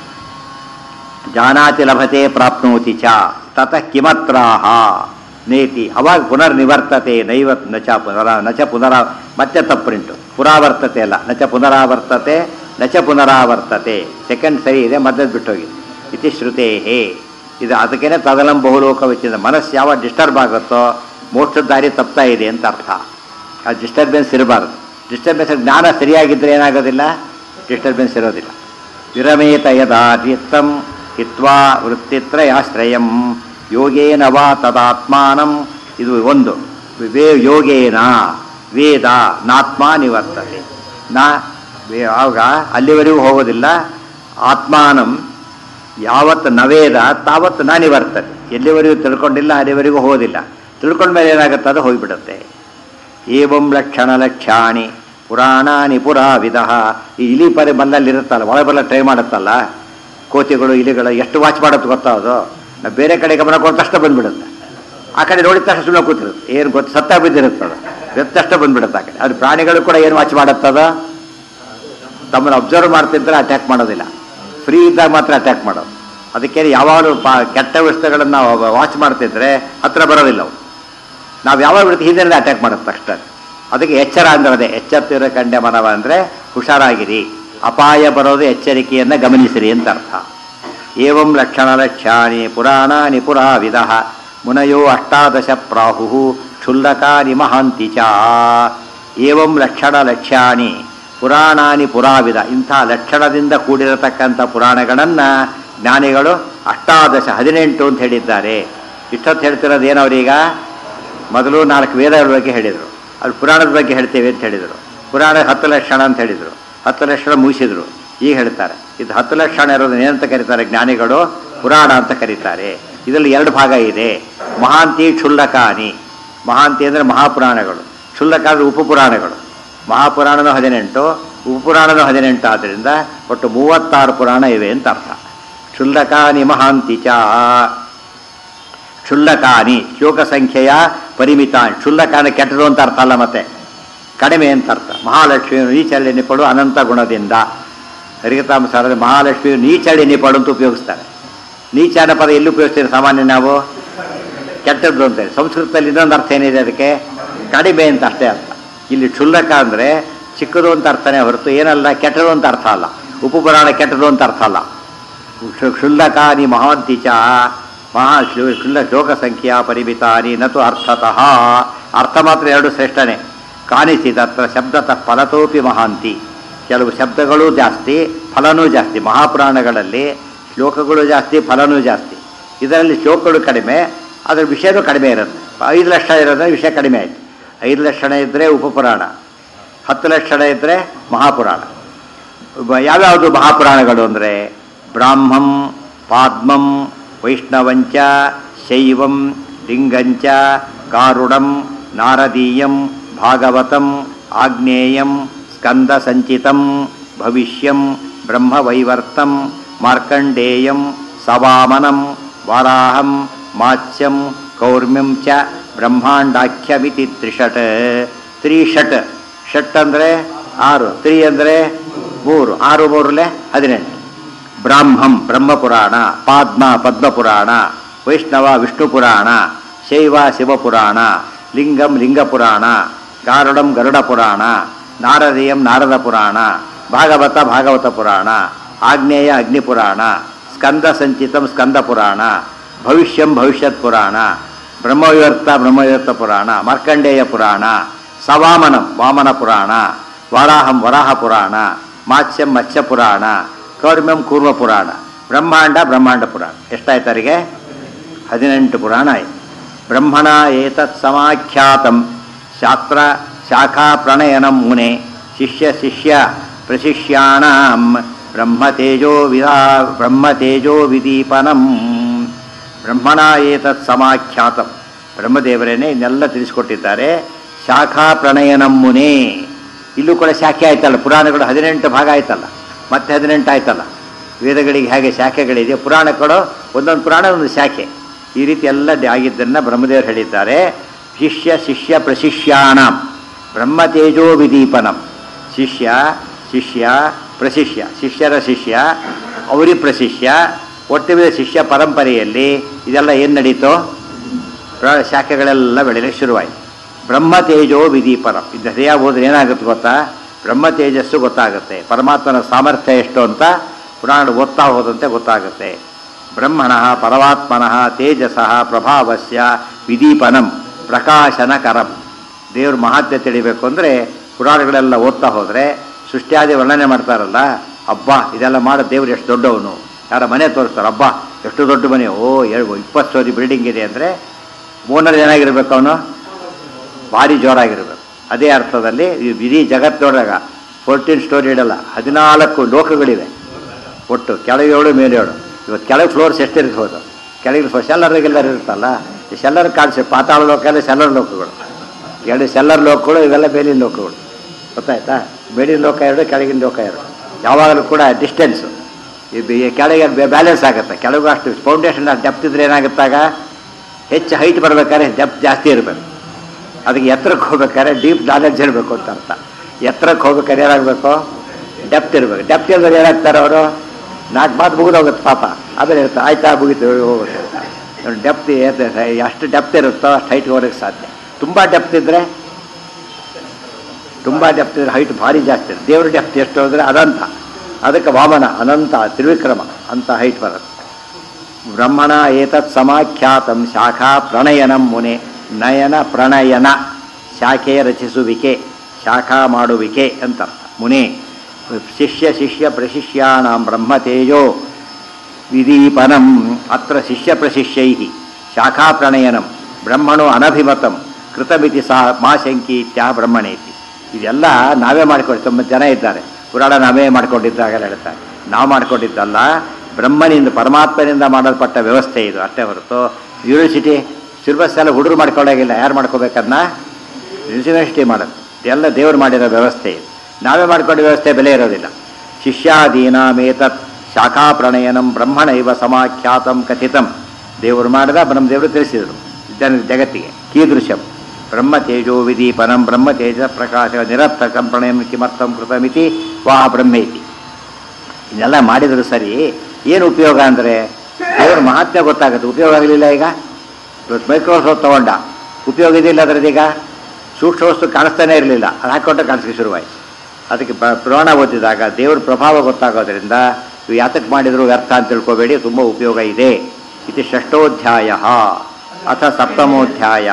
ಜಾನಾತಿ ಲಭತೆ ಪ್ರಾಪ್ನೋತಿ ಚ ತತಃ ಕಿಮತ್ರಾಹ ನೇತಿ. ಅವಾಗ ಪುನರ್ನಿವರ್ತತೆ ನೈವ ನಚ ಪುನರ ನಚ ಪುನರ ಮತ್ತೆ ತಪ್ಪುಂಟು. ಪುರಾವರ್ತತೆ ಅಲ್ಲ, ನಚ ಪುನರಾವರ್ತತೆ ನಚ ಪುನರಾವರ್ತತೆ. ಸೆಕೆಂಡ್ ಸರಿ ಇದೆ, ಮಧ್ಯದ ಬಿಟ್ಟೋಗಿ ಇತಿ ಶ್ರುತೇ ಹೇ. ಇದು ಅದಕ್ಕೇನೆ ತದಲಂ ಬಹುಲೋಕ ವೆಚ್ಚಿದ. ಮನಸ್ಸು ಯಾವ ಡಿಸ್ಟರ್ಬ್ ಆಗುತ್ತೋ ಮೋಕ್ಷದ ದಾರಿ ತಪ್ತಾ ಇದೆ ಅಂತ ಅರ್ಥ. ಆ ಡಿಸ್ಟರ್ಬೆನ್ಸ್ ಇರಬಾರ್ದು. ಡಿಸ್ಟರ್ಬೆನ್ಸ್ ಜ್ಞಾನ ಸರಿಯಾಗಿದ್ದರೆ ಏನಾಗೋದಿಲ್ಲ, ಡಿಸ್ಟರ್ಬೆನ್ಸ್ ಇರೋದಿಲ್ಲ. ವಿರಮೇತ ಯದಾ ಚಿತ್ತಂ ಹಿತ್ವಾ ವೃತ್ತಿತ್ರಯಾಶ್ರಯಂ ಯೋಗೇನ ವಾ ತದಾತ್ಮಾನಂ. ಇದು ಒಂದು ವೇ ಯೋಗೇನ ವೇದ ನಾತ್ಮ ನಿವರ್ತತೆ. ನಾ ಆವಾಗ ಅಲ್ಲಿವರೆಗೂ ಹೋಗೋದಿಲ್ಲ. ಆತ್ಮಾನಂ ಯಾವತ್ತು ನವೇದ ತಾವತ್ತು ನಾ ನಿವರ್ತತೆ. ಎಲ್ಲಿವರೆಗೂ ತಿಳ್ಕೊಂಡಿಲ್ಲ ಅಲ್ಲಿವರೆಗೂ ಹೋಗೋದಿಲ್ಲ. ತಿಳ್ಕೊಂಡ್ಮೇಲೆ ಏನಾಗುತ್ತೆ, ಅದು ಹೋಗಿಬಿಡುತ್ತೆ. ಏವಂ ಲಕ್ಷಣ ಲಕ್ಷ್ಯಾಣಿ ಪುರಾಣಾನಿ ಪುರಾವಿಧ. ಈ ಇಲಿ ಪರಿ ಬಂದಲ್ಲಿರುತ್ತಲ್ಲ, ಒಳಗೆ ಬಲ್ಲ ಟ್ರೈ ಮಾಡುತ್ತಲ್ಲ, ಕೋತಿಗಳು ಇಲಿಗಳು ಎಷ್ಟು ವಾಚ್ ಮಾಡುತ್ತೆ ಗೊತ್ತಾ. ಅದು ನಾವು ಬೇರೆ ಕಡೆ ಗಮನ ಕೊಟ್ಟ ತಕ್ಷಣ ಬಂದುಬಿಡುತ್ತೆ. ಆ ಕಡೆ ನೋಡಿದ ತಕ್ಷಣ ಸುಮ್ಮನೆ ಕೂತಿರುತ್ತೆ. ಏನು ಗೊತ್ತು, ಸತ್ತ ಬಿದ್ದಿರುತ್ತದ, ತಕ್ಷಣ ಬಂದುಬಿಡುತ್ತೆ ಆ ಕಡೆ. ಅದು ಪ್ರಾಣಿಗಳು ಕೂಡ ಏನು ವಾಚ್ ಮಾಡುತ್ತದ, ತಮ್ಮನ್ನು ಅಬ್ಸರ್ವ್ ಮಾಡ್ತಿದ್ರೆ ಅಟ್ಯಾಕ್ ಮಾಡೋದಿಲ್ಲ. ಫ್ರೀ ಇದ್ದಾಗ ಮಾತ್ರ ಅಟ್ಯಾಕ್ ಮಾಡೋದು. ಅದಕ್ಕೆ ಯಾವಾಗಲೂ ಪಾ ಕೆಟ್ಟ ವಸ್ತುಗಳನ್ನು ನಾವು ವಾಚ್ ಮಾಡ್ತಿದ್ರೆ ಹತ್ರ ಬರೋದಿಲ್ಲ ಅವು. ನಾವು ಯಾವಾಗ ಬಿಡ್ತೀವಿ ಹಿಂದೆ ಅಟ್ಯಾಕ್ ಮಾಡುತ್ತೆ ತಕ್ಷಣ. ಅದಕ್ಕೆ ಎಚ್ಚರ ಅಂದ್ರೆ ಅದೇ, ಎಚ್ಚತ್ತಿರೋ ಕಂಡೆ ಮನವ ಅಂದರೆ ಹುಷಾರಾಗಿರಿ, ಅಪಾಯ ಬರೋದು ಎಚ್ಚರಿಕೆಯನ್ನು ಗಮನಿಸಿರಿ ಅಂತ ಅರ್ಥ. ಏವಂ ಲಕ್ಷಣ ಲಕ್ಷ್ಯಾಣಿ ಪುರಾಣಾನಿ ಪುರಾವಿಧ ಮುನಯೋ ಅಷ್ಟಾದಶ ಪ್ರಾಹು ಕ್ಷುಲ್ಲಕಾನಿ ಮಹಾಂತಿ ಚ. ಏವಂ ಲಕ್ಷಣ ಲಕ್ಷ್ಯಾಣಿ ಪುರಾಣಾನಿ ಪುರಾವಿಧ. ಇಂಥ ಲಕ್ಷಣದಿಂದ ಕೂಡಿರತಕ್ಕಂಥ ಪುರಾಣಗಳನ್ನು ಜ್ಞಾನಿಗಳು ಅಷ್ಟಾದಶ ಹದಿನೆಂಟು ಅಂತ ಹೇಳಿದ್ದಾರೆ. ಇಷ್ಟೊತ್ತು ಹೇಳ್ತಿರೋದು ಏನವ್ರೀಗ, ಮೊದಲು ನಾಲ್ಕು ವೇದಗಳ ಬಗ್ಗೆ ಹೇಳಿದರು, ಅಲ್ಲಿ ಪುರಾಣದ ಬಗ್ಗೆ ಹೇಳ್ತೇವೆ ಅಂತ ಹೇಳಿದರು. ಪುರಾಣ ಹತ್ತು ಲಕ್ಷಣ ಅಂತ ಹೇಳಿದರು, ಹತ್ತು ಲಕ್ಷಣ ಮುಗಿಸಿದ್ರು. ಈಗ ಹೇಳ್ತಾರೆ ಇದು ಹತ್ತು ಲಕ್ಷಣ ಇರೋದನ್ನ ಏನಂತ ಕರೀತಾರೆ ಜ್ಞಾನಿಗಳು, ಪುರಾಣ ಅಂತ ಕರೀತಾರೆ. ಇದರಲ್ಲಿ ಎರಡು ಭಾಗ ಇದೆ, ಮಹಾಂತಿ ಕ್ಷುಲ್ಲಕಾನಿ. ಮಹಾಂತಿ ಅಂದರೆ ಮಹಾಪುರಾಣಗಳು, ಕ್ಷುಲ್ಲಕ ಅಂದರೆ ಉಪಪುರಾಣಗಳು. ಮಹಾಪುರಾಣನೂ ಹದಿನೆಂಟು, ಉಪಪುರಾಣನೂ ಹದಿನೆಂಟು. ಆದ್ದರಿಂದ ಒಟ್ಟು ಮೂವತ್ತಾರು ಪುರಾಣ ಇವೆ ಅಂತ ಅರ್ಥ. ಕ್ಷುಲ್ಲಕಾನಿ ಮಹಾಂತಿ ಚ. ಕ್ಷುಲ್ಲಕಾನಿ ಶ್ಲೋಕ ಸಂಖ್ಯೆಯ ಪರಿಮಿತಾನಿ. ಕ್ಷುಲ್ಲಕಾನಿ ಕೆಟ್ಟದು ಅಂತ ಅರ್ಥ ಅಲ್ಲ, ಮತ್ತೆ ಕಡಿಮೆ ಅಂತ ಅರ್ಥ. ಮಹಾಲಕ್ಷ್ಮಿ ನೀಚಳಿ ನಿಪಡು ಅನಂತ ಗುಣದಿಂದ. ಹರಿಕತಾಂಸಾರದ ಮಹಾಲಕ್ಷ್ಮಿ ನೀಚಳಿ ನಿಪಡು ಅಂತ ಉಪಯೋಗಿಸ್ತಾರೆ. ನೀಚ ಅನ್ನೋ ಪದ ಎಲ್ಲಿ ಉಪಯೋಗಿಸ್ತೀರಿ ಸಾಮಾನ್ಯ ನಾವು, ಕೆಟ್ಟದ್ದು ಅಂತೇಳಿ. ಸಂಸ್ಕೃತದಲ್ಲಿ ಇನ್ನೊಂದು ಅರ್ಥ ಏನಿದೆ ಅದಕ್ಕೆ, ಕಡಿಮೆ ಅಂತ ಅಷ್ಟೇ ಅರ್ಥ. ಇಲ್ಲಿ ಕ್ಷುಲ್ಲಕ ಅಂದರೆ ಚಿಕ್ಕದು ಅಂತ ಅರ್ಥನೇ ಹೊರತು ಏನಲ್ಲ ಕೆಟ್ಟದು ಅಂತ ಅರ್ಥ ಅಲ್ಲ. ಉಪಪುರಾಣ ಕೆಟ್ಟದು ಅಂತ ಅರ್ಥ ಅಲ್ಲ. ಕ್ಷುಲ್ಲಕಾನಿ ಮಹಾಂತಿ ಚ ಮಹಾ ಕ್ಷುಲ್ಲ ಶ್ಲೋಕ ಸಂಖ್ಯಾ ಪರಿಮಿತಾನಿ ನತು ಅರ್ಥತಃ. ಅರ್ಥ ಮಾತ್ರ ಎರಡು ಶ್ರೇಷ್ಠನೇ. ಕಾಣಿಸಿದತ್ರ ಶಬ್ದತಃ ಫಲತೋಪಿ ಮಹಾಂತಿ. ಕೆಲವು ಶಬ್ದಗಳು ಜಾಸ್ತಿ, ಫಲನೂ ಜಾಸ್ತಿ. ಮಹಾಪುರಾಣಗಳಲ್ಲಿ ಶ್ಲೋಕಗಳು ಜಾಸ್ತಿ, ಫಲನೂ ಜಾಸ್ತಿ. ಇದರಲ್ಲಿ ಶ್ಲೋಕಗಳು ಕಡಿಮೆ, ಅದರ ವಿಷಯನೂ ಕಡಿಮೆ ಇರುತ್ತೆ. ಐದು ಲಕ್ಷ ಇರೋದ್ರೆ ವಿಷಯ ಕಡಿಮೆ ಆಯಿತು. ಐದು ಲಕ್ಷಣ ಇದ್ದರೆ ಉಪಪುರಾಣ, ಹತ್ತು ಲಕ್ಷಣ ಇದ್ದರೆ ಮಹಾಪುರಾಣ. ಯಾವ್ಯಾವುದು ಮಹಾಪುರಾಣಗಳು ಅಂದರೆ ಬ್ರಾಹ್ಮಂ, ಪಾದ್ಮಂ, ವೈಷ್ಣವಂಚ, ಶೈವಂ, ಲಿಂಗಂಚ, ಕಾರುಣಂ, ನಾರದೀಯಂ, ಭಾಗವತಂ, ಆಗ್ನೇಯಂ, ಸ್ಕಂದ ಸಂಚಿತಂ, ಭವಿಷ್ಯಂ, ಬ್ರಹ್ಮವೈವರ್ತಂ, ಮಾರ್ಕಂಡೇಯಂ, ಸವಾಮನಂ, ವಾರಾಹಂ, ಮಾತ್ಸ್ಯಂ, ಕೌರ್ಮ್ಯಂ ಚ ಬ್ರಹ್ಮಾಂಡಾಖ್ಯಮಿತಿ ತ್ರಿಷಟ್. ತ್ರಿಷಟ್, ಷಟ್ ಅಂದರೆ ಆರು, ತ್ರಿ ಅಂದರೆ ಮೂರು, ಆರು ಮೂರಲೆ ಹದಿನೆಂಟು. ಬ್ರಾಹ್ಮಂ ಬ್ರಹ್ಮಪುರಾಣ, ಪಾದ್ಮ ಪದ್ಮಪುರಾಣ, ವೈಷ್ಣವ ವಿಷ್ಣು ಪುರಾಣ, ಶೈವ ಶಿವಪುರಾಣ, ಲಿಂಗಂ ಲಿಂಗಪುರಾಣ, ಗಾರುಡಂ ಗರುಡ ಪುರಾಣ, ನಾರದೀಯಂ ನಾರದ ಪುರಾಣ, ಭಾಗವತ ಭಾಗವತ ಪುರಾಣ, ಆಗ್ನೇಯ ಅಗ್ನಿಪುರಾಣ, ಸ್ಕಂದ ಸಂಚಿತಂ ಸ್ಕಂದ ಪುರಾಣ, ಭವಿಷ್ಯಂ ಭವಿಷ್ಯತ್ ಪುರಾಣ, ಬ್ರಹ್ಮವಿವರ್ತ ಬ್ರಹ್ಮವಿವರ್ತ ಪುರಾಣ, ಮಾರ್ಕಂಡೇಯ ಪುರಾಣ, ಸವಾಮನಂ ವಾಮನ ಪುರಾಣ, ವಾರಾಹಂ ವರಾಹ ಪುರಾಣ, ಮಾತ್ಸ್ಯಂ ಮತ್ಸ್ಯ ಪುರಾಣ, ಕೌರ್ಮ್ಯಂ ಕೂರ್ಮ ಪುರಾಣ, ಬ್ರಹ್ಮಾಂಡ ಬ್ರಹ್ಮಾಂಡ ಪುರಾಣ. ಎಷ್ಟಾಯ್ತವರಿಗೆ? ಹದಿನೆಂಟು ಪುರಾಣ ಆಯಿತು. ಬ್ರಹ್ಮಣ ಏತತ್ ಸಮಾಖ್ಯಾತಂ ಶಾಸ್ತ್ರ ಶಾಖಾ ಪ್ರಣಯನಂ ಮುನೆ ಶಿಷ್ಯ ಶಿಷ್ಯ ಪ್ರಶಿಷ್ಯಾಣಾಂ ಬ್ರಹ್ಮತೇಜೋ ವಿದಾ ಬ್ರಹ್ಮತೇಜೋ ವಿದೀಪನಂ. ಬ್ರಹ್ಮಣ ಏತತ್ ಸಮಾಖ್ಯಾತಂ, ಬ್ರಹ್ಮದೇವರೇನೆ ಇನ್ನೆಲ್ಲ ತಿಳಿಸ್ಕೊಟ್ಟಿದ್ದಾರೆ. ಶಾಖಾ ಪ್ರಣಯನಂ ಮುನೇ, ಇಲ್ಲೂ ಕೂಡ ಶಾಖೆ ಆಯ್ತಲ್ಲ, ಪುರಾಣಗಳು ಹದಿನೆಂಟು ಭಾಗ ಆಯ್ತಲ್ಲ, ಮತ್ತೆ ಹದಿನೆಂಟು ಆಯ್ತಲ್ಲ. ವೇದಗಳಿಗೆ ಹೇಗೆ ಶಾಖೆಗಳಿದೆ, ಪುರಾಣಗಳು ಒಂದೊಂದು ಪುರಾಣ ಒಂದು ಶಾಖೆ, ಈ ರೀತಿ ಎಲ್ಲ ಆಗಿದ್ದನ್ನು ಬ್ರಹ್ಮದೇವರು ಹೇಳಿದ್ದಾರೆ. ಶಿಷ್ಯ ಶಿಷ್ಯ ಪ್ರಶಿಷ್ಯಾಣ ಬ್ರಹ್ಮತೇಜೋ ವಿದೀಪನಂ, ಶಿಷ್ಯ ಶಿಷ್ಯ ಪ್ರಶಿಷ್ಯ, ಶಿಷ್ಯರ ಶಿಷ್ಯ ಅವರಿ ಪ್ರಶಿಷ್ಯ, ಒಟ್ಟಿಗೆ ಶಿಷ್ಯ ಪರಂಪರೆಯಲ್ಲಿ ಇದೆಲ್ಲ ಏನು ನಡೀತೋ ಶಾಖೆಗಳೆಲ್ಲ ಬೆಳೆಯಲಿಕ್ಕೆ ಶುರುವಾಯಿತು. ಬ್ರಹ್ಮತೇಜೋ ವಿದೀಪನಂ, ಇದು ಸರಿಯಾಗಿ ಹೋದ್ರೆ ಏನಾಗುತ್ತೆ ಗೊತ್ತಾ, ಬ್ರಹ್ಮ ತೇಜಸ್ಸು ಗೊತ್ತಾಗುತ್ತೆ, ಪರಮಾತ್ಮನ ಸಾಮರ್ಥ್ಯ ಎಷ್ಟು ಅಂತ ಪುರಾಣ ಓದ್ತಾ ಹೋದಂತೆ ಗೊತ್ತಾಗುತ್ತೆ. ಬ್ರಹ್ಮಣಃ ಪರಮಾತ್ಮನಃ ತೇಜಸಃ ಪ್ರಭಾವಸ್ಯ ವಿದೀಪನಂ ಪ್ರಕಾಶನಕರಂ. ದೇವ್ರ ಮಹಾತ್ಮೆ ತಿಳಿಬೇಕು ಅಂದರೆ ಪುರಾಣಗಳೆಲ್ಲ ಓದ್ತಾ ಹೋದರೆ ಸೃಷ್ಟಿಯಾದಿ ವರ್ಣನೆ ಮಾಡ್ತಾರಲ್ಲ, ಅಬ್ಬಾ ಇದೆಲ್ಲ ಮಾಡೋ ದೇವ್ರು ಎಷ್ಟು ದೊಡ್ಡವನು, ಯಾರ ಮನೆ ತೋರಿಸ್ತಾರೆ, ಅಬ್ಬಾ ಎಷ್ಟು ದೊಡ್ಡ ಮನೆ, ಓ ಎರಡು ಇಪ್ಪತ್ತು ಸಾವಿರ ಬಿಲ್ಡಿಂಗ್ ಇದೆ ಅಂದರೆ ಓನರ್ ಏನಾಗಿರ್ಬೇಕು, ಅವನು ಭಾರಿ ಜೋರಾಗಿರ್ಬೇಕು. ಅದೇ ಅರ್ಥದಲ್ಲಿ ಇಡೀ ಜಗತ್ತೊಳಗ ಫೋರ್ಟೀನ್ ಸ್ಟೋರಿ ಇಡಲ್ಲ, ಹದಿನಾಲ್ಕು ಲೋಕಗಳಿವೆ ಒಟ್ಟು, ಕೆಳಗೇಳು ಮೇಲೇಳು. ಇವತ್ತು ಕೆಳಗೆ ಫ್ಲೋರ್ಸ್ ಎಷ್ಟಿರ್ಬೋದು, ಕೆಳಗಿನ ಶೆಲ್ಲರ್ಗೆಲ್ಲರೂ ಇರುತ್ತಲ್ಲ, ಈ ಶೆಲ್ಲರ್ ಕಾಣಿಸಿ ಪಾತಾಳ ಲೋಕ ಎಲ್ಲ ಶೆಲ್ಲರ್ ಲೋಕಗಳು, ಎರಡು ಶೆಲ್ಲರ್ ಲೋಕಗಳು, ಇವೆಲ್ಲ ಬೇಲಿನ ಲೋಕಗಳು, ಗೊತ್ತಾಯ್ತಾ. ಬೇಲಿನ ಲೋಕ ಎರಡು, ಕೆಳಗಿನ ಲೋಕ ಎರಡು, ಯಾವಾಗಲೂ ಕೂಡ ಡಿಸ್ಟೆನ್ಸು ಈ ಕೆಳಗೆ ಬ್ಯಾಲೆನ್ಸ್ ಆಗುತ್ತೆ. ಕೆಳಗೂ ಅಷ್ಟು ಫೌಂಡೇಶನ್ ಡೆಪ್ತ್ ಇದ್ರೆ ಏನಾಗುತ್ತಾಗ ಹೆಚ್ಚು ಹೈಟ್ ಬರಬೇಕಾದ್ರೆ ಡೆಪ್ತ್ ಜಾಸ್ತಿ ಇರಬೇಕು. ಅದಕ್ಕೆ ಎತ್ತರಕ್ಕೆ ಹೋಗ್ಬೇಕಾದ್ರೆ ಡೀಪ್ ನಾಲೆಡ್ಜ್ ಇರಬೇಕು ಅಂತ ಅರ್ಥ. ಎತ್ತರಕ್ಕೆ ಹೋಗ್ಬೇಕಾದ್ರೆ ಏನಾಗಬೇಕು, ಡೆಪ್ತ್ ಇರಬೇಕು. ಡೆಪ್ತ್ ಇಲ್ಲದ್ರೆ ಏನಾಗ್ತಾರೆ ಅವರು, ನಾಲ್ಕು ಮಾತು ಮುಗಿದು ಹೋಗುತ್ತೆ ಪಾಪ, ಆಮೇಲೆ ಇರುತ್ತೆ ಆಯ್ತಾ ಮುಗಿತು ಹೋಗುತ್ತೆ. ಡೆಪ್ತ್ ಎಷ್ಟು ಡೆಪ್ತ್ ಇರುತ್ತೋ ಅಷ್ಟು ಹೈಟ್ಗೆ ಹೋಗೋಕ್ಕೆ ಸಾಧ್ಯ. ತುಂಬ ಡೆಪ್ತ್ ಇದ್ದರೆ ತುಂಬ ಡೆಪ್ತ್ ಇದ್ರೆ ಹೈಟ್ ಭಾರಿ ಜಾಸ್ತಿ ಇರುತ್ತೆ. ದೇವ್ರ ಡೆಪ್ತ್ ಎಷ್ಟು ಹೋದರೆ ಅನಂತ, ಅದಕ್ಕೆ ವಾಮನ ಅನಂತ ತ್ರಿವಿಕ್ರಮ ಅಂತ ಹೈಟ್ ಬರುತ್ತೆ. ಬ್ರಹ್ಮಣ ಏತತ್ ಸಮಾಖ್ಯಾತಂ ಶಾಖಾ ಪ್ರಣಯನಂ ಮುನೆ. ನಯನ ಪ್ರಣಯನ ಶಾಖೆ ರಚಿಸುವಿಕೆ, ಶಾಖಾ ಮಾಡುವಿಕೆ ಅಂತ ಮುನೆ. ಶಿಷ್ಯ ಶಿಷ್ಯ ಪ್ರಶಿಷ್ಯಾಣಾಂ ಬ್ರಹ್ಮತೇಜೋ ವಿದೀಪನಂ. ಅತ್ರ ಶಿಷ್ಯ ಪ್ರಶಿಷ್ಯೈ ಶಾಖಾ ಪ್ರಣಯನಂ ಬ್ರಹ್ಮಣೋ ಅನಭಿಮತಂ ಕೃತಮಿತಿ ಸಾ ಮಾ ಶಂಕಿ ಇತ್ಯಾ ಬ್ರಹ್ಮಣೇತಿ. ಇದೆಲ್ಲ ನಾವೇ ಮಾಡ್ಕೊಂಡು ತೊಂಬತ್ತು ಜನ ಇದ್ದಾರೆ, ಪುರಾಣ ನಾವೇ ಮಾಡ್ಕೊಂಡಿದ್ದಾಗಲ್ಲ ಹೇಳ್ತಾರೆ. ನಾವು ಮಾಡ್ಕೊಂಡಿದ್ದಲ್ಲ, ಬ್ರಹ್ಮನಿಂದ ಪರಮಾತ್ಮನಿಂದ ಮಾಡಲ್ಪಟ್ಟ ವ್ಯವಸ್ಥೆ ಇದು ಅಷ್ಟೇ ಹೊರತು ಯೂನಿವರ್ಸಿಟಿ ಸಿಲೆಬಸ್ ಎಲ್ಲ ಹುಡುಗರು ಮಾಡ್ಕೊಳ್ಳೋಗಿಲ್ಲ. ಯಾರು ಮಾಡ್ಕೋಬೇಕನ್ನ ಯೂನಿವರ್ಸಿಟಿ ಮಾಡೋದು, ಇದೆಲ್ಲ ದೇವರು ಮಾಡಿರೋ ವ್ಯವಸ್ಥೆ ಇದು. ನಾವೇ ಮಾಡ್ಕೊಂಡ ವ್ಯವಸ್ಥೆ ಬೆಲೆ ಇರೋದಿಲ್ಲ. ಶಿಷ್ಯಾದೀನಾಮೇತತ್ ಶಾಖಾ ಪ್ರಣಯನಂ ಬ್ರಹ್ಮಣೈವ ಸಮಾಖ್ಯಾತಂ ಕಥಿತಂ. ದೇವರು ಮಾಡಿದ ಬ್ರಹ್ಮದೇವರು ತಿಳಿಸಿದರು ಜನ ಜಗತ್ತಿಗೆ. ಕೀದೃಶಂ ಬ್ರಹ್ಮ ತೇಜೋ ವಿದೀಪನಂ ಬ್ರಹ್ಮ ತೇಜ ಪ್ರಕಾಶ ನಿರರ್ಥಕಂ ಪ್ರಣಯಂ ಕಿಮರ್ಥಂ ಕೃತಮಿತಿ ವಾಹ ಬ್ರಹ್ಮೇತಿ. ಇದೆಲ್ಲ ಮಾಡಿದರೂ ಸರಿ, ಏನು ಉಪಯೋಗ ಅಂದರೆ ದೇವ್ರ ಮಹಾತ್ಮೆ ಗೊತ್ತಾಗುತ್ತೆ. ಉಪಯೋಗ ಆಗಲಿಲ್ಲ. ಈಗ ಇವತ್ತು ಮೈಕ್ರೋಸಾಫ್ಟ್ ತೊಗೊಂಡ, ಉಪಯೋಗ ಇದಿಲ್ಲ ಅದರದೀಗ. ಸೂಕ್ಷ್ಮ ವಸ್ತು ಕಾಣಿಸ್ತಾನೆ ಇರಲಿಲ್ಲ, ಅದು ಹಾಕ್ಕೊಂಡ್ರೆ ಕಾಣಿಸ್ಲಿಕ್ಕೆ ಶುರುವಾಯಿತು. ಅದಕ್ಕೆ ಪುರಾಣ ಓದಿದಾಗ ದೇವ್ರ ಪ್ರಭಾವ ಗೊತ್ತಾಗೋದ್ರಿಂದ ಇವು ಯಾತಕ್ಕೆ ಮಾಡಿದ್ರು ವ್ಯರ್ಥ ಅಂತ ತಿಳ್ಕೊಬೇಡಿ, ತುಂಬ ಉಪಯೋಗ ಇದೆ. ಇದು ಷಷ್ಠೋಧ್ಯಾಯ ಅಥ ಸಪ್ತಮೋಧ್ಯಾಯ.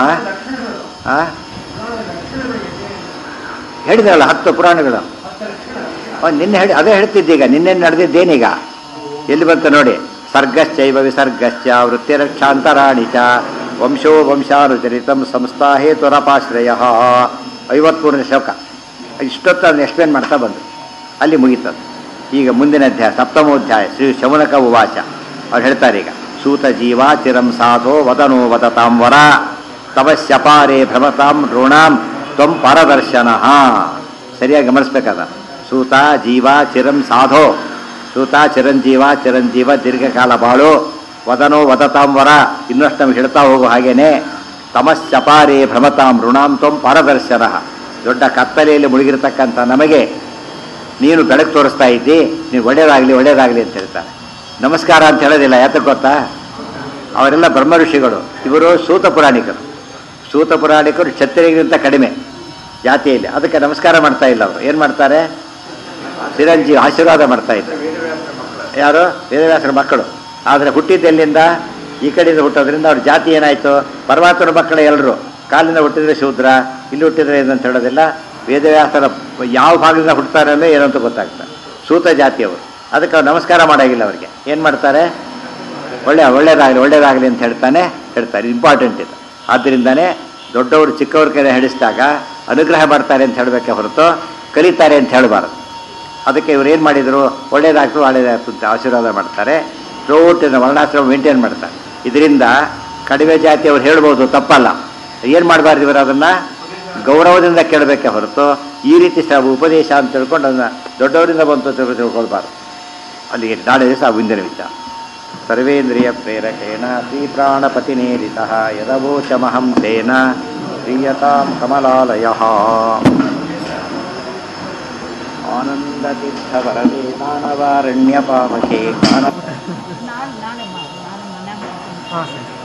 ಹೇಳಿದ್ರಲ್ಲ ಹತ್ತು ಪುರಾಣಗಳು ನಿನ್ನೆ ಹೇಳಿ, ಅದೇ ಹೇಳ್ತಿದ್ದೀಗ. ನಿನ್ನೆ ನಡೆದಿದ್ದೇನೀಗ ಎಲ್ಲಿ ಬಂತ ನೋಡಿ. ಸರ್ಗಶ್ಚೈವ ವಿಸರ್ಗಶ್ಚ ವೃತ್ತಿರಕ್ಷಾಂತರಾಣಿ ಚ ವಂಶೋ ವಂಶಾನುಚರಿತಂ ಸಂಸ್ಥಾ ಹೇತುರಪಾಶ್ರಯ. ಐವತ್ಮೂರನೇ ಶ್ಲೋಕ. ಇಷ್ಟೊತ್ತು ಅದನ್ನು ಎಕ್ಸ್ಪ್ಲೇನ್ ಮಾಡ್ತಾ ಬಂದರು, ಅಲ್ಲಿ ಮುಗೀತದ್ದು. ಈಗ ಮುಂದಿನ ಅಧ್ಯಾಯ ಸಪ್ತಮೋಧ್ಯಾಯ. ಶ್ರೀ ಶೌನಕ ಉವಾಚ. ಅವ್ರು ಹೇಳ್ತಾರೆ ಈಗ, ಸೂತ ಜೀವ ಚಿರಂ ಸಾಧೋ ವದನೋ ವದತಾಂ ವರ ತಪಸ್ಯಪಾರೇ ಭ್ರಮತಾಂ ಋಣಾಂ ತ್ವಂ ಪರದರ್ಶನ. ಸರಿಯಾಗಿ ಗಮನಿಸ್ಬೇಕಾದ. ಸೂತ ಜೀವ ಚಿರಂ ಸಾಧೋ, ಸೂತ ಚಿರಂಜೀವ, ಚಿರಂಜೀವ ದೀರ್ಘಕಾಲ ಬಾಳು, ವದನೋ ವದತಾಂ ವರ ಇನ್ನಷ್ಟು ನಮ್ಗೆ ಹೇಳ್ತಾ ಹೋಗು ಹಾಗೇನೆ. ತಮಸ್ಯಪಾರೇ ಭ್ರಮತಾಂ ಋಣಾಂ ತ್ವಂ ಪರದರ್ಶನ. ದೊಡ್ಡ ಕತ್ತಲೆಯಲ್ಲಿ ಮುಳುಗಿರ್ತಕ್ಕಂಥ ನಮಗೆ ನೀನು ಬೆಳಕು ತೋರಿಸ್ತಾ ಇದ್ದಿ, ನೀನು ಒಳ್ಳೇದಾಗಲಿ ಒಳ್ಳೇದಾಗಲಿ ಅಂತ ಹೇಳ್ತಾರೆ. ನಮಸ್ಕಾರ ಅಂತ ಹೇಳೋದಿಲ್ಲ, ಯಾತಕ್ಕೆ ಗೊತ್ತಾ? ಅವರೆಲ್ಲ ಬ್ರಹ್ಮ ಋಷಿಗಳು, ಇವರು ಸೂತ ಪುರಾಣಿಕರು. ಸೂತ ಪುರಾಣಿಕರು ಕ್ಷತ್ರಿಯರಿಗಿಂತ ಕಡಿಮೆ ಜಾತಿಯಲ್ಲಿ, ಅದಕ್ಕೆ ನಮಸ್ಕಾರ ಮಾಡ್ತಾ ಇಲ್ಲ. ಅವರು ಏನು ಮಾಡ್ತಾರೆ? ಚಿರಂಜೀವಿ ಆಶೀರ್ವಾದ ಮಾಡ್ತಾ ಇದ್ದಾರೆ. ಯಾರು? ವೇದವ್ಯಾಸರ ಮಕ್ಕಳು. ಆದರೆ ಹುಟ್ಟಿದ್ದೆಲ್ಲಿಂದ? ಈ ಕಡೆಯಿಂದ ಹುಟ್ಟೋದ್ರಿಂದ ಅವ್ರ ಜಾತಿ ಏನಾಯಿತು? ಪರಮಾತ್ಮರ ಮಕ್ಕಳು ಎಲ್ಲರೂ. ಕಾಲಿಂದ ಹುಟ್ಟಿದ್ರೆ ಶೂದ್ರ, ಇಲ್ಲಿ ಹುಟ್ಟಿದ್ರೆ ಏನಂತ ಹೇಳೋದಿಲ್ಲ. ವೇದವ್ಯಾಸರ ಯಾವ ಭಾಗದಿಂದ ಹುಡ್ತಾರೆ ಅಂದರೆ ಏನಂತ ಗೊತ್ತಾಗ್ತಾರೆ. ಸೂತ ಜಾತಿಯವರು. ಅದಕ್ಕೆ ಅವ್ರು ನಮಸ್ಕಾರ ಮಾಡೋಗಿಲ್ಲ. ಅವರಿಗೆ ಏನು ಮಾಡ್ತಾರೆ? ಒಳ್ಳೆ ಒಳ್ಳೇದಾಗಲಿ ಒಳ್ಳೇದಾಗಲಿ ಅಂತ ಹೇಳ್ತಾನೆ ಹೇಳ್ತಾರೆ. ಇಂಪಾರ್ಟೆಂಟ್ ಇದು. ಆದ್ದರಿಂದನೇ ದೊಡ್ಡವರು ಚಿಕ್ಕವ್ರ ಕೈ ಹಿಡಿಸಿದಾಗ ಅನುಗ್ರಹ ಮಾಡ್ತಾರೆ ಅಂತ ಹೇಳಬೇಕೆ ಹೊರತು ಕಲಿತಾರೆ ಅಂತ ಹೇಳಬಾರದು. ಅದಕ್ಕೆ ಇವ್ರು ಏನು ಮಾಡಿದರು? ಒಳ್ಳೇದಾಗ್ತದೆ ಒಳ್ಳೇದಾಗ್ತದೆ ಅಂತ ಆಶೀರ್ವಾದ ಮಾಡ್ತಾರೆ. ಥ್ರೂಔಟ್ ವರ್ಣಾಶ್ರಮ ಮೇಂಟೈನ್ ಮಾಡ್ತಾರೆ. ಇದರಿಂದ ಕಡಿಮೆ ಜಾತಿಯವ್ರು ಹೇಳ್ಬೋದು, ತಪ್ಪಲ್ಲ. ಏನು ಮಾಡಬಾರ್ದು ಇವರು ಅದನ್ನು ಗೌರವದಿಂದ ಕೇಳಬೇಕೆ ಹೊರತು ಈ ರೀತಿ ಸ ಉಪದೇಶ ಅಂತ ತಿಳ್ಕೊಂಡು ಅದನ್ನು ದೊಡ್ಡವರಿಂದ ಬಂತು ಅಂತ ತಿಳ್ಕೊಳ್ಬಾರ್ದು. ಅಲ್ಲಿಗೆ ನಾಳೆ ದಿವಸ ಮುಂದಿನ ವಿಚಾರ. ಸರ್ವೇಂದ್ರಿಯ ಪ್ರೇರಕೇಣ ಶ್ರೀ ಪ್ರಾಣಪತಿನೇರಿತಃ ಯದವೋಚಮಹಂ ತೇನ ಪ್ರೀಯತಾಂ ಕಮಲಾಲಯಃ. ಆನಂದತೀರ್ಥವರದೇ ಮಾನವಾರಣ್ಯಪಾವಕೆ ಜ್ಞಾನ ನಾನು ನಾಳೆ ಮಾಡಿ ನಾನು ಮನೆ